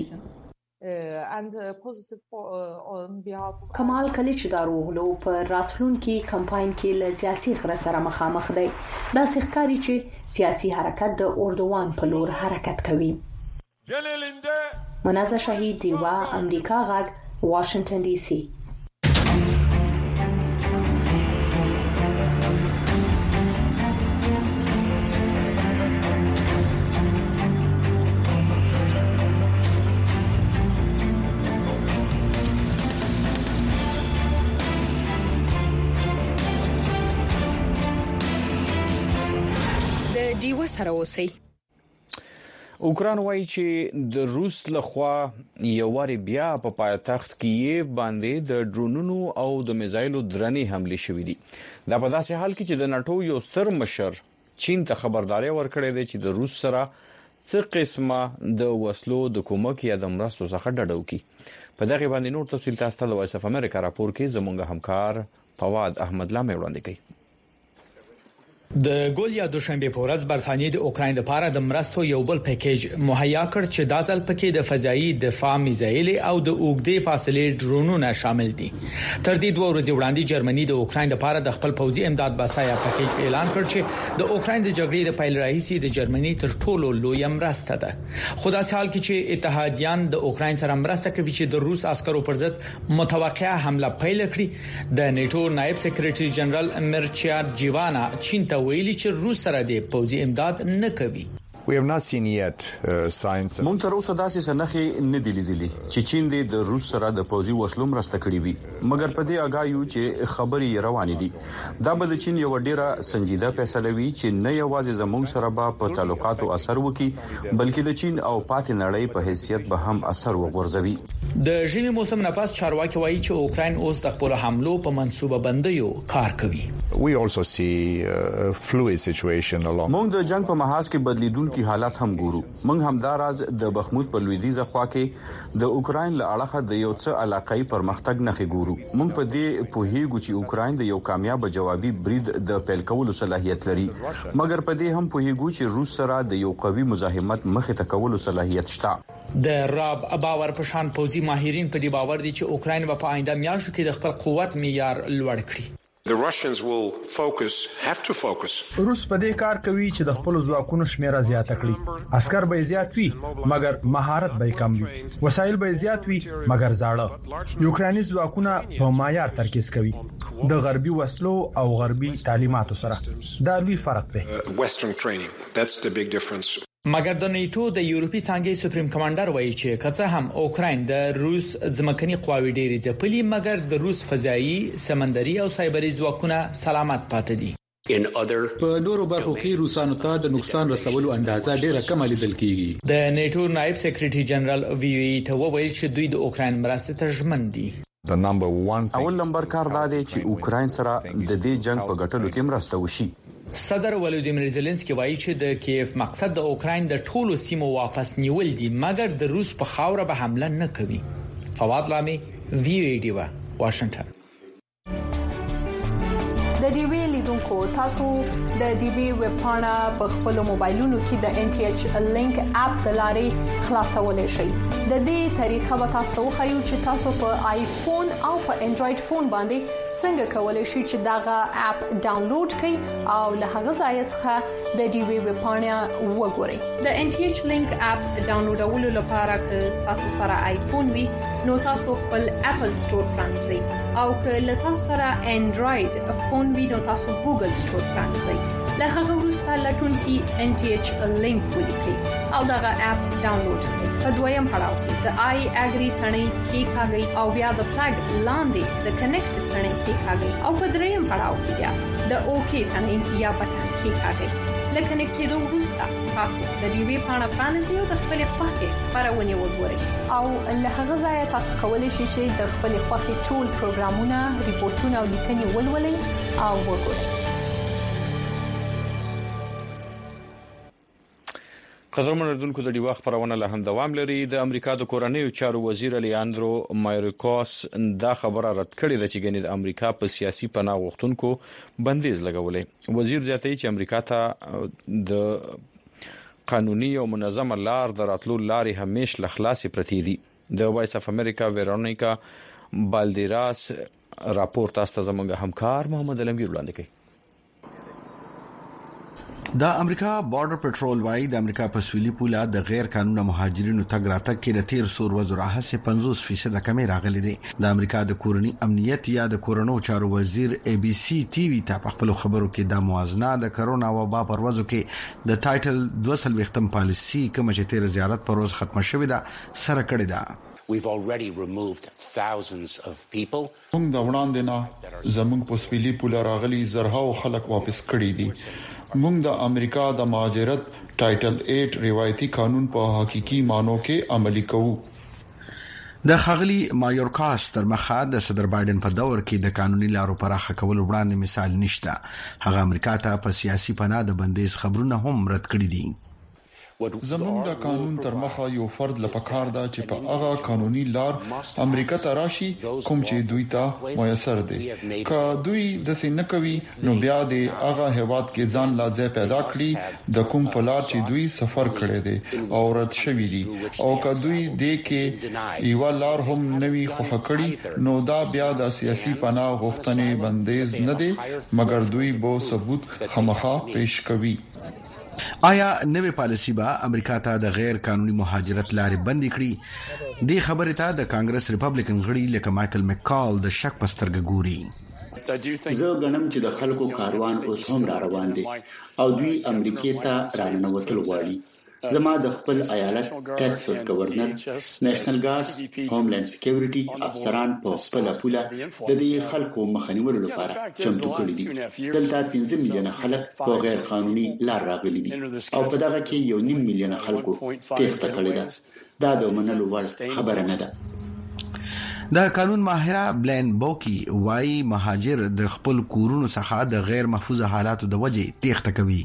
کمال کلیچدار اوغلو په راتلونکي کمپاین کې له سیاسي غره سره مخامخ دی. دا ښکاري چې سیاسي حرکت د اردوغان په لور حرکت کوي. منازه شهید، دیوا، امریکا غږ، واشنگټن ډي سي. ډیو سره اوسئ. اوکران وایي چې د روس لخوا یوواري بیا په پایتخت کیف باندې د ډرونونو او د میزایلو درنې حمله شوې دي. دا په داسې حال کې چې د ناتو یو ستر مشر چین ته خبرداري ورکړې ده چې د روس سره څه قسمه د وسلو د کومک یا د مرستو څخه ډډه وکړي. په دغه باندې نور تفصیل تاسو ته د وایس اف امریکا راپور کې زموږ همکار فواد احمد لامه وړاندې کوي. د ګول یا دوشنبه په ورځ برتانیې د اوکراین لپاره د مرستو یو بل پیکیج مهیا کړ چې د ځل پکې د فضایي دفاع میزایل او د اوګدې فاصلې ډرونونه شامل دي. تر دې دوه ورځې وړاندې جرمني د اوکراین لپاره د خپل پوځي امداد بسایا پیکیج اعلان کړ چې د اوکراین د جګړې د پیل راهیسې د جرمني تر ټولو لوی مرسته ده. خو دا حال کې چې اتحادیان د اوکراین سره مرسته کوي چې د روس عسکرو پر ضد متوقع حمله پیل کړي. د نیټو نائب سکرټری جنرال مرچیا جیوانا چین ویلي چې روس سره د پوځي امداد نه کوي. مونږ تر اوسه داسې سنخې نه دي لیدلې چې چین د روس سره د پوځي وسلو مرسته کړې وي، مګر په دې اگایو چې خبرې روانې دي. دا به د چین یو ډیره سنجیده فیصله وي چې نه یوازې زموږ سره به په تعلقاتو اثر وکړي، بلکې د چین او پاتې نړۍ په حیثیت به هم اثر وغورځوي. د ژمي موسم نه پس چارواکي وایي چې اوکراین اوس د خپل حملو په منصوبه بندیو کار کوي. مونږ د جنگ په محاذ کې بدلیدونکو حالات هم ګورو. مونږ همداراز د بخمود په لویدیځه خوا کې د اوکراین له اړخه د یو څه علاقائی پرمختګ نه ګورو. مونږ په دې پوهیږو چې اوکراین د یو کامیاب جوابي برید د پیل کولو صلاحیت لري، مګر په دې هم پوهیږو چې روس سره د یو قوي مزاحمت مخه ته کولو صلاحیت شته. د راب باور په شان پوځي ماهرین په دې باور دي چې اوکراین په آینده میاشتو کې د خپل قوت معیار لوړ کړي. The Russians will have to focus. روس په دې کار کوي چې د خپل ځواکونو شمیره زیاته کړي. عسكر به زیات وي مګر مهارت به کم وي. وسایل به زیات وي مګر زاړه. یوکراني ځواکونه په معیار ترکیز کوي د غربي وسلو او غربي تعلیماتو سره. دا لوی فرق دی. Western training. That's the big difference. مګر د نیټو د یورپی څنګه سپریم کمانډر وایي چې کڅه هم اوکراین د روس ځمکني قواوی ډېری ځپلي، مګر د روس فضایي، سمندري او سایبري ځواکونه سلامت پاتې دي. په نورو برخو کې روسانو ته د نقصان رسولو اندازه ډېره کم لیدل کیږي. د نیټو نائب سکرټری جنرال وی ته وویل چې دوی د اوکراین مرسته ته ژمن دي. اول نمبر کار دا دی چې اوکراین سره د دې جنگ په ګټلو کې مرسته وشي. صدر ولودیمیر زيلنسکي وایي چې د کیف مقصد د اوکراین د ټولو سیمو واپس نیول دي، مګر د روس په خاوره به حمله نه کوي. فواد لامي وی ای ډی واشنگټن. د ډي وی لیدونکو تاسو د ډي وی ویب پاڼه په خپل موبایلونو کې د ان ټي ایچ لینک اپ د لارې خلاصولای شئ. د دې طریقه به تاسو خو چې تاسو په آیفون او په انډراید فون باندې څنګه کولای شئ چې داغه اپ ډاونلوډ کړئ او له هغه ځای څخه د ډي وی ویب پاڼه وګورئ. د ان ټي ایچ لینک اپ ډاونلوډولو لپاره که تاسو سره آیفون وي نو تاسو خپل اپل سٹور پرانځئ او که له تاسو سره انډراید فون وي نو تاسو ګوګل سٹور پرانځئ. له هغه وروسته لټونکي ان ټي ایچ لینک ولیکئ او دغه اپ ډاونلوډ کړئ. په دویم پړاو کې د آی اګری ثنې کلیکاږئ او بیا د فلګ لاندې د کنیکټ ثنې کلیکاږئ او په دریم پړاو کې بیا د اوکی ثنې یا بټن کلیکاږئ. لکه نکټېدو وروسته تاسو د دې وی پاڼه پرانیزئ او د خپل خوښې خبرونه وګورئ او له هغه ځای تاسو کولی شئ چې د خپل خوښې ټول پروګرامونه، ریپورتونه او لیکنې ولولئ او وګورئ. قدرمن اردوونکو د ډیوا خبرونه له هم دوام لري. د امریکا د کورنیو چارو وزیر الیاندرو مایورکاس دا خبره رد کړې ده چې ګنې د امریکا په سیاسي پناه غوښتونکو بندیز لګولې. وزیر زیاتوي چې امریکا ته د قانوني او منظمه لار د راتلو لارې همیش له خلاصې پرتې دي. د وایس اف امریکا ویرونیکا بالدیراس راپور تاسو زموږ همکار محمد علمگیر وړاندې کوي. د امریکا بارډر پټرول وايي د امریکا په سویلي پوله د غیر قانوني مهاجرینو تګ راتګ کې د تیر سور وزرا هڅه 50% کمې راغلي دي. د امریکا د کورنی امنیت یا د کورونو چارو وزیر ای بي سي ټي وي ته په خپل خبرو کې د موازنه د کرونا وبا پر وځو کې د ټایټل 200 پالیسي کوم چې تیر زیارت پر ورځ ختمه شوې ده سره کړې ده. We've already removed thousands of people. موږ د وړاندې نه زموږ په سپېلي پوله راغلي زرهاو خلک واپس کړي دي موږ د امریکا د مهاجرت ټایټل 8 روایتي قانون په حقيقي مانو کې عملي کوو. د خغلی مایورکاس تر مخه د صدر بایدن په دور کې د قانوني لارو پراخه کول وړاندې مثال نشته. هغه امریکا ته په سیاسي پناه د بندیز خبرونه هم رد کړی دي. زموږ د قانون تر مخه یو فرد لپاره دا چې په هغه قانوني لار امریکا ته راشي کوم چې دوی ته میسر دي. که دوی د سین کوي نو بیا د هغه هواد کې ځان لازم پیدا کړي د کوم په لار چې دوی سفر کړي دي او رد شوی دي او که دوی د کې یو لار هم نوي خوخه کړي نو دا بیا د سیاسي پناه غوښتنې بندیز نه دي مګر دوی به ثبوت خامخا پیش کوي. آیا نوې پالیسی به امریکا ته د غیر قانوني مهاجرت لارې بند کړي؟ دې خبرې ته د کانګرس ریپبلیکن غړي لکه مایکل مکال د شک پسترګ ګوري. زه غنم چې د خلکو کاروان اوس هم را روان دي او دوی امریکا ته راننوتل غواړي. زما د خپل ایالت ټکساس گورنر، نېشنل ګارد، هوملند سکیورټي افسران په خپل پوله د دې خلکو مخنیولو لپاره چمتو کړي دي. دلته 15 میلیونه خلک په غیر قانوني لار راغلي دي او په دغه کې 1.5 میلیونه خلکو تېښته کړې ده. دا د منلو وړ خبره نه ده. د قانون ماهره بلین بوکی وايي مهاجر د خپل کورونو څخه د غیر محفوظ حالاتو د وجې تېښته کوي.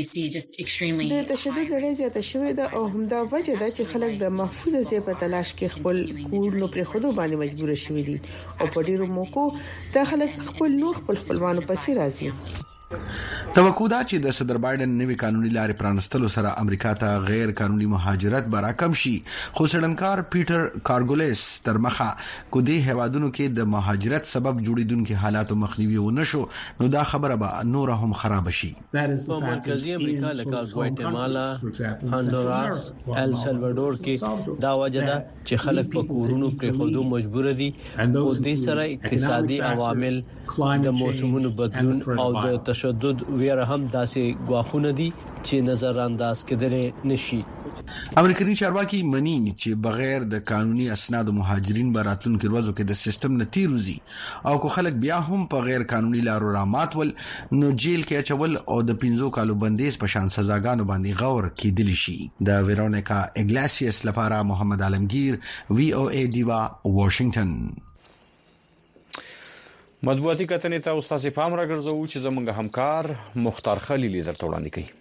د تشدد لړۍ زیاته شوې ده او همدا وجه ده چې خلک د محفوظ ځای په تلاش کې خپل کور نو پرې خودو باندې مجبور شوي دي او په ډیرو موکو د خلک خپل نور خپلوانو پسې راځي. توقع ده چې د صدر بایدن نوې قانوني لارې پرانستلو سره امریکا ته غیر قانوني مهاجرت به راکم شي. خو څېړنکار پیټر کارګولیس تر مخه کو دې هوادونو کې د مهاجرت سبب جوړیدونکو حالاتو مخنیوي ونه شو نو دا خبره به نور هم خراب شي. په مرکزی امریکا لکه ګواتیمالا، هانډوراس، ال سلوادور کې دا وجه ده چې خلک په کورونو پرې خودو مجبور دي او د سره اقتصادي عوامل د موسمونو بدلون او د تشدد ویره هم داسې غواخونه دي چې نظر انداز کېدل نشي. امریکایي چارواکي مني چې بغیر د قانوني اسناد مهاجرین براتلونکو ورځو کې د سیستم نه تیروزي او کو خلک بیا هم په غیر قانوني لارو راماتول نو جیل کې اچول او د 15 کالو بندیز په شان سزاګانو باندې غور کېدلی شي. د ویرونیکا اګلاسیس لپاره محمد عالمگیر VOA دیوا واشنگټن. مطبوعاتي کتنې ته استاد پام راګرځو چې زمونږ همکار مختار خلیل درته وړاندې کوي.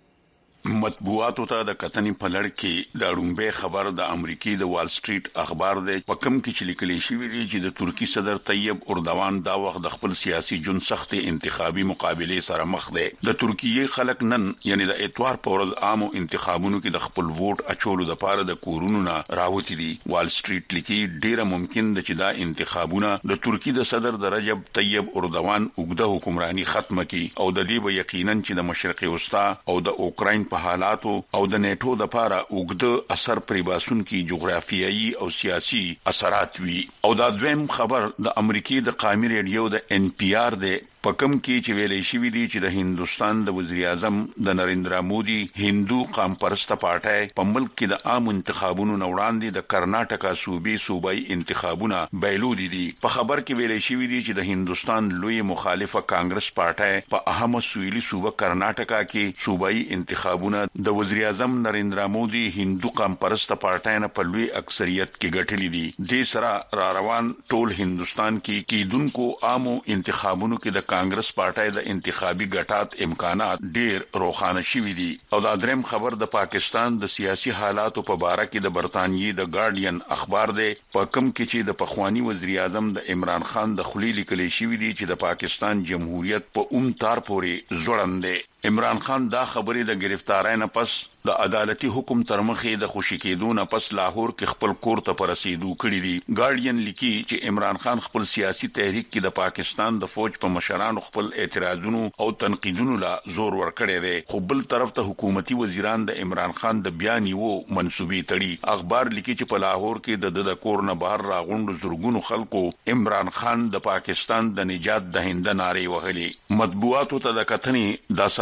مطبوعاتو ته د کتنې په لړ کې د اړومبه خبر د امریکای د وال سټریټ اخبار د پکم کې چې لیکل شوی دی چې د ترکی صدر طیب اردوان دا وخت د خپل سیاسي جون سخت انتخابي مقابله سره مخ دی. د ترکیه خلک نن یعنی د اتوار په ورځ عامو انتخابونو کې د خپل ووټ اچولو لپاره د کورونو نه راوتی دي. وال سټریټ لیکي ډیره ممکن ده چې دا انتخابونه د ترکی د صدر د رجب طیب اردوان وګړه حکمرانی ختمه کړي او د دې به یقینا چې د مشرق وسطا او د اوکراین په حالاتو او د نیټو د لپاره وګړه اثر پرې باسون کی جغرافیایي او سیاسي اثرات وی. او دا دویم خبر د امریکای د قومي ریډیو د NPR د پکم کې چې ویلې شوې دي چې د هندستان د وزیر اعظم د نریندرا مودي هندو قوم پرسته پارټي په ملک کې د عام انتخابونو وړاندې د کرناټکا صوبایي انتخابونه بایلودي دي. په خبر کې ویلې شوې دي چې د هندستان لوی مخالفه کانګرس پارټي په اهم سویلي صوبه کرناټکا کې صوبایي انتخابونه د وزیر اعظم نریندرا مودي هندو قوم پرسته پارټي نه په لوی اکثریت کې ګټلې دي. د سره روان ټول هندستان کې کیدونکو عامو انتخابونو کې د کانګرس پارټي د انتخابي ګټات امکانات ډیر روښانه شوي دي. او دا دریم خبر د پاکستان د سیاسي حالاتو په اړه کې د برتانیې د ګارډین اخبار دی په کوم کې چې د پخوانی وزیر اعظم د عمران خان د خلیل لیکل شوی دی چې د پاکستان جمهوریت په تار پورې ځوړند دی. عمران خان دا خبرې د گرفتارۍ نه پس د عدالتي حکم تر مخې د خوشی کېدو نه پس لاهور کې خپل کور ته پرسیدو کړی دي. ګارډین لیکي چې عمران خان خپل سیاسي تحریک کې د پاکستان د فوج په مشرانو خپل اعتراضونو او تنقیدونو لا زور ورکړی دی. خو بل طرف ته حکومتي وزیران د عمران خان د بیان یو منسوبي تړي. اخبار لیکي چې په لاهور کې د کور نه بهر راغونډو زورګونو خلکو عمران خان د پاکستان د نجات دهنده نارې وهلې. مطبوعاتو ته د کتنې د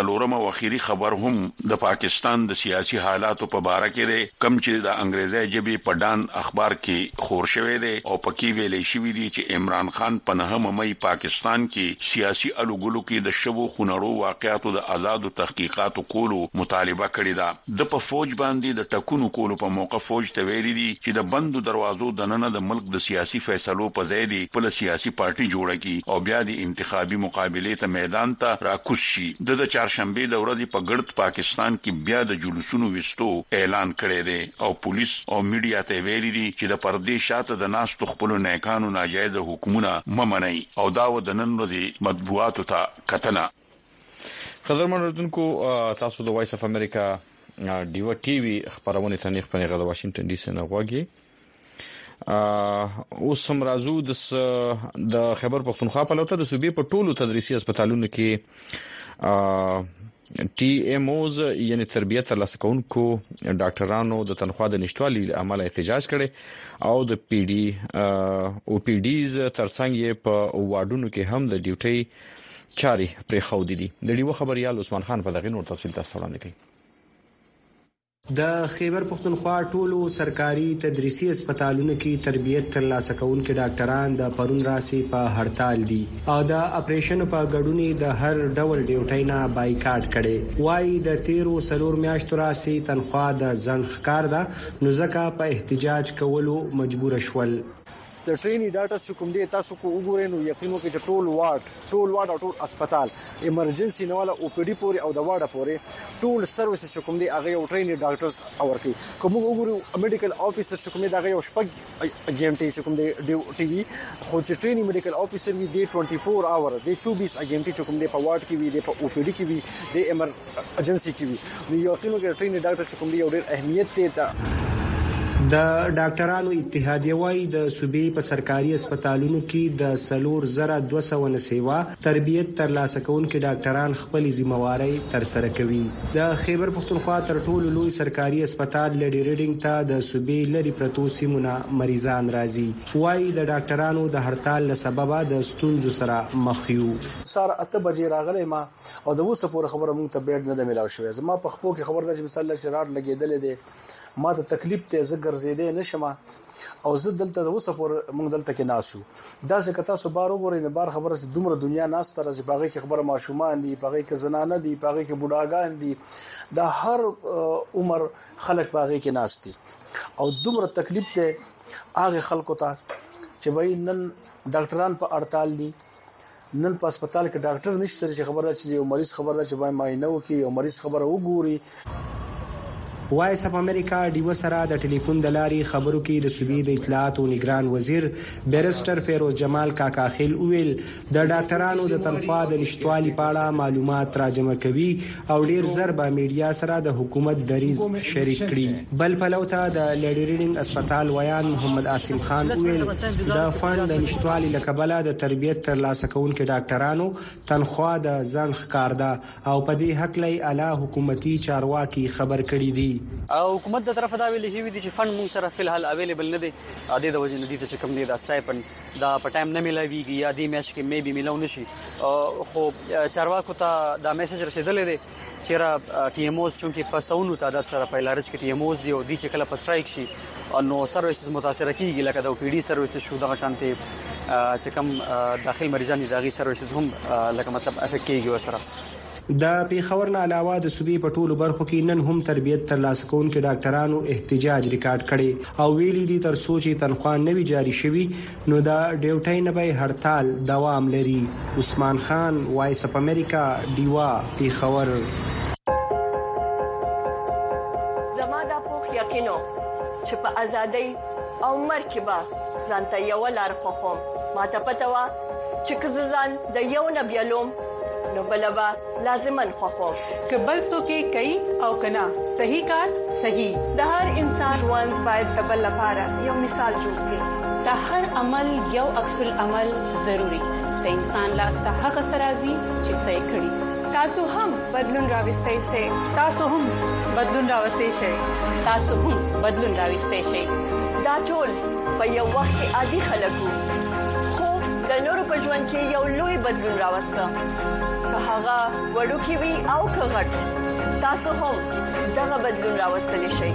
څلورمه واخیری خبر هم د پاکستان د سیاسي حالاتو په اړه کې کم چې د انګریزي ژبې په ډان اخبار کې خور شوې ده او پکې ویلې شوې دي چې عمران خان په 9 مې پاکستان کې سیاسي الګلو کې د شبو خنړو واقعاتو د آزادو تحقیقاتو کولو مطالبه کړې ده د په فوج باندې د ټکونو کولو په موقع فوج ته ویلي دي چې د بندو دروازو د نن د ملک د سیاسي فیصلو په ځای دی په سیاسي پارټي جوړه کی او بیا د انتخابي مقابله ته میدان ته راکوس شي د چهارشنبه د ورځې په ګرد پاکستان کې بیا د جلوسونو وستو اعلان کړی دی او پولیس او میډیا ته ویلي دي چې د پردې شاته د ناس خپل نیکانو ناجایز حکومتونه ممنئ او دا د نن ورځې مطبوعاتو ته کتنه. قدرمن اردوونکو تاسو د وایس اف امریکا ډیو ټي وی خبرونه تنیخ په غږ د واشنگټن ډي سي نه غواګي اوس هم راځو د خیبر پختونخوا په لوټه د صوبې په ټولو تدریسي هسپتالونو کې ټي ام اوز یعنی تربیت ترلاسه کوونکو ډاکټرانو د تنخوا د نشټوالي عمل احتجاج کړي او د پی ډي او پی ډیز ترڅنګ یې په واډونو کې هم د ډیوټي چاري پرې خو دي د ډیو خبريال عثمان خان په دغه نور تفصیل تاسو وړاندې کوي. د خیبر پختونخوا ټولو سرکاري تدریسي هسپتالونو کې تربیت ترلاسه کوونکي ډاکټران د پرون راسي په هړتال دي او د اپریشن په ګډونې د هر ډول ډیوټي نه بایکاټ کړي وای د 13 سلور میاشتو راسي تنخوا د ځنخکار ده نو ځکه په احتجاج کولو مجبور شول. د ټرینی ډاټا چې کوم دی تاسو کو وګورئ نو یقین وکړئ چې ټول واټ او ټول هسپتال ایمرجنسي نه والا او پی ډي پوري او د واډه پوري ټول سرویسز چې کوم دی هغه یو ټرینی ډاکټرز اور کوي کوم وګورئ میډیکل افیسر چې کوم دی هغه یو شپږ جی ام ټي چې کوم دی ټي وي خو چې ټرینی میډیکل افیسر وي دی 24 اور دی 24 جی ام ټي چې کوم دی په واټ کې وي دی په او پی ډي کې وي دی ایمرجنسي کې وي نو یقین وکړئ ټرینی ډاکټر چې کوم دی یو ډېر اهمیت دی. د ډاکټرانو اتحادیه وايي د صوبې په سرکاري هسپتالونو کې د سلور زره 200 سیوا تربیت ترلاسه کوونکي ډاکټران خپل ځمواري تر سره کوي. د خیبر پختونخوا تر ټولو لوی سرکاري هسپتال لډي ریډینګ ته د صوبې لري پروتو سیمونه مریضان راځي وايي د ډاکټرانو د هړتال له سببه د ستونزو سره مخ یو. سار 8 بجې راغلی ما او د وسه پوره خبره مونږ ته بیډ نه ملاو شوې زما په خپل کې خبر ده چې مثلا شرارت لګیدل دي ما ته تکلیف ته زګر زیاده نشم او زه دلته د وسه پور مونږ دلته کې ناسو دا څه کتا سو بار وګورئ نه بار خبره چې دومره دنیا ناس تر چې باغې کې خبره ماشومان دي باغې کې زنانه دي باغې کې بوډاګان دي دا هر عمر خلک باغې کې ناس دي او دومره تکلیف ته هغه خلکو ته چې وای نن ډاکټران په هړتال دي نن په هسپتال کې ډاکټر نشته چې خبره چې یو مریض خبره چې وای ماینه وکي یو مریض خبره وګوري. وایس اف امریکا ډیو سره د ټلیفون د لاري خبرو کې د صوبې د اطلاعات او نگران وزیر بیرستر فیروز جمال کاکاخیل ویل د ډاکټرانو د تنخوا د نشټوالي په اړه معلومات ترجمه کوي او ډیر زر به میډیا سره د حکومت دریز شریک کړي. بل پلوته د لډي ریډینګ هسپتال ویان محمد عاصم خان ویل د فند د نشټوالي لکبله د تربیت ترلاسه کوونکي ډاکټرانو تنخوا د ځنخ کار ده او په دې حق لای اعلی حکومتي چارواکي خبر کړي دي. حکومت د طرفه دا ویلي هی دي چې فند مون سره فلحال اویلیبل نه دي د وجه نه دي چې کوم دي دا سټایپن دا په ټایم نه ملويږي یا د میاش کې مې به ملو نشي خو چارواکو ته دا میسج رسیدلې دي چې را ټي ام اوز چې په سونو تعداد سره په لارج کې ټي ام اوز دی او د چې کله په سټرایک شي نو سرویسز متاثر کیږي لکه د پی ډي سرویسز شو د شانتي چې کوم داخل مریضان دي دغه سرویسز هم لکه مطلب افیکټ کیږي وسره. د پیښور نه علاوه د صوبې په ټولو برخو کې نن هم تربیت ترلاسه کوونکي ډاکټرانو احتجاج ریکارډ کړي او ویلي دي تر سوچي تنخوا نوي جاری شوي نو دا ډیوټي نه به هړتال دوام لري. عثمان خان وایس اف امریکا دیوا پیښور. زما د پوخ یقینو چې په ازادۍ او مرکبه ځانته یو لار خوخم ما ته پته وا چې کززان د یو نبیلوم نو بلبا لازمن خوخو کبل سو کې کوي او کنا صحیح کار صحیح د هر انسان وان باید د بل لپاره یو مثال جوړ شي د هر عمل یو عکس العمل ضروری د انسان لاسته هغه سرازي چې صحیح کړي تاسو هم بدلون راوستئ شئ تاسو هم بدلون راوستئ شئ تاسو هم بدلون راوستئ شئ دا ټول په یو وخت کې عادي خلکو خو د د نورو په ژوند کې یو لوی بدلون راوسته که هغه وړوکی وي او که غټ تاسو هم دغه بدلون راوستلی شئ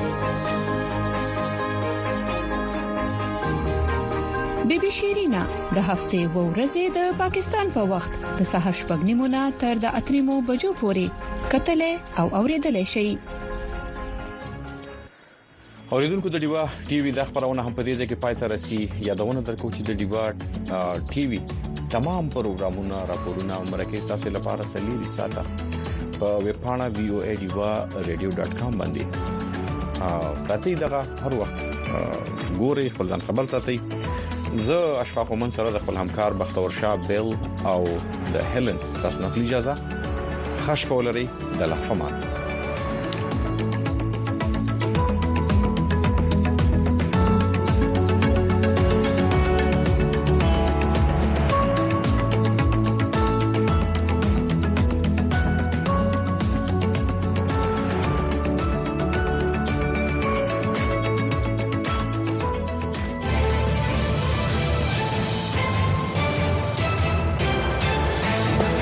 بیبي شیرینا د هفته و ورځې د پاکستان په وخت د سهار 8:30 تر د 3 بجو پورې کتلې او اوریدلې شي. اوریدونکو د ډیوا ټي وي د خبرونه هم په دې ځای کې پاتې راسي. یادونه درکو چې د ډیوا ټي وي تمام پروګرامونه راپورونه او مرکه تاسو لپاره سلیري ساته په ویب پاڼه voa.radio.com باندې پاتې دغه هر وخت ګوري خپل ځان خبر ساتي. زه اشفاق ومن سره د خپل همکار بختور شاه بیل او د هیلن تاسو نقلی اجازه خښ پولري د لحظه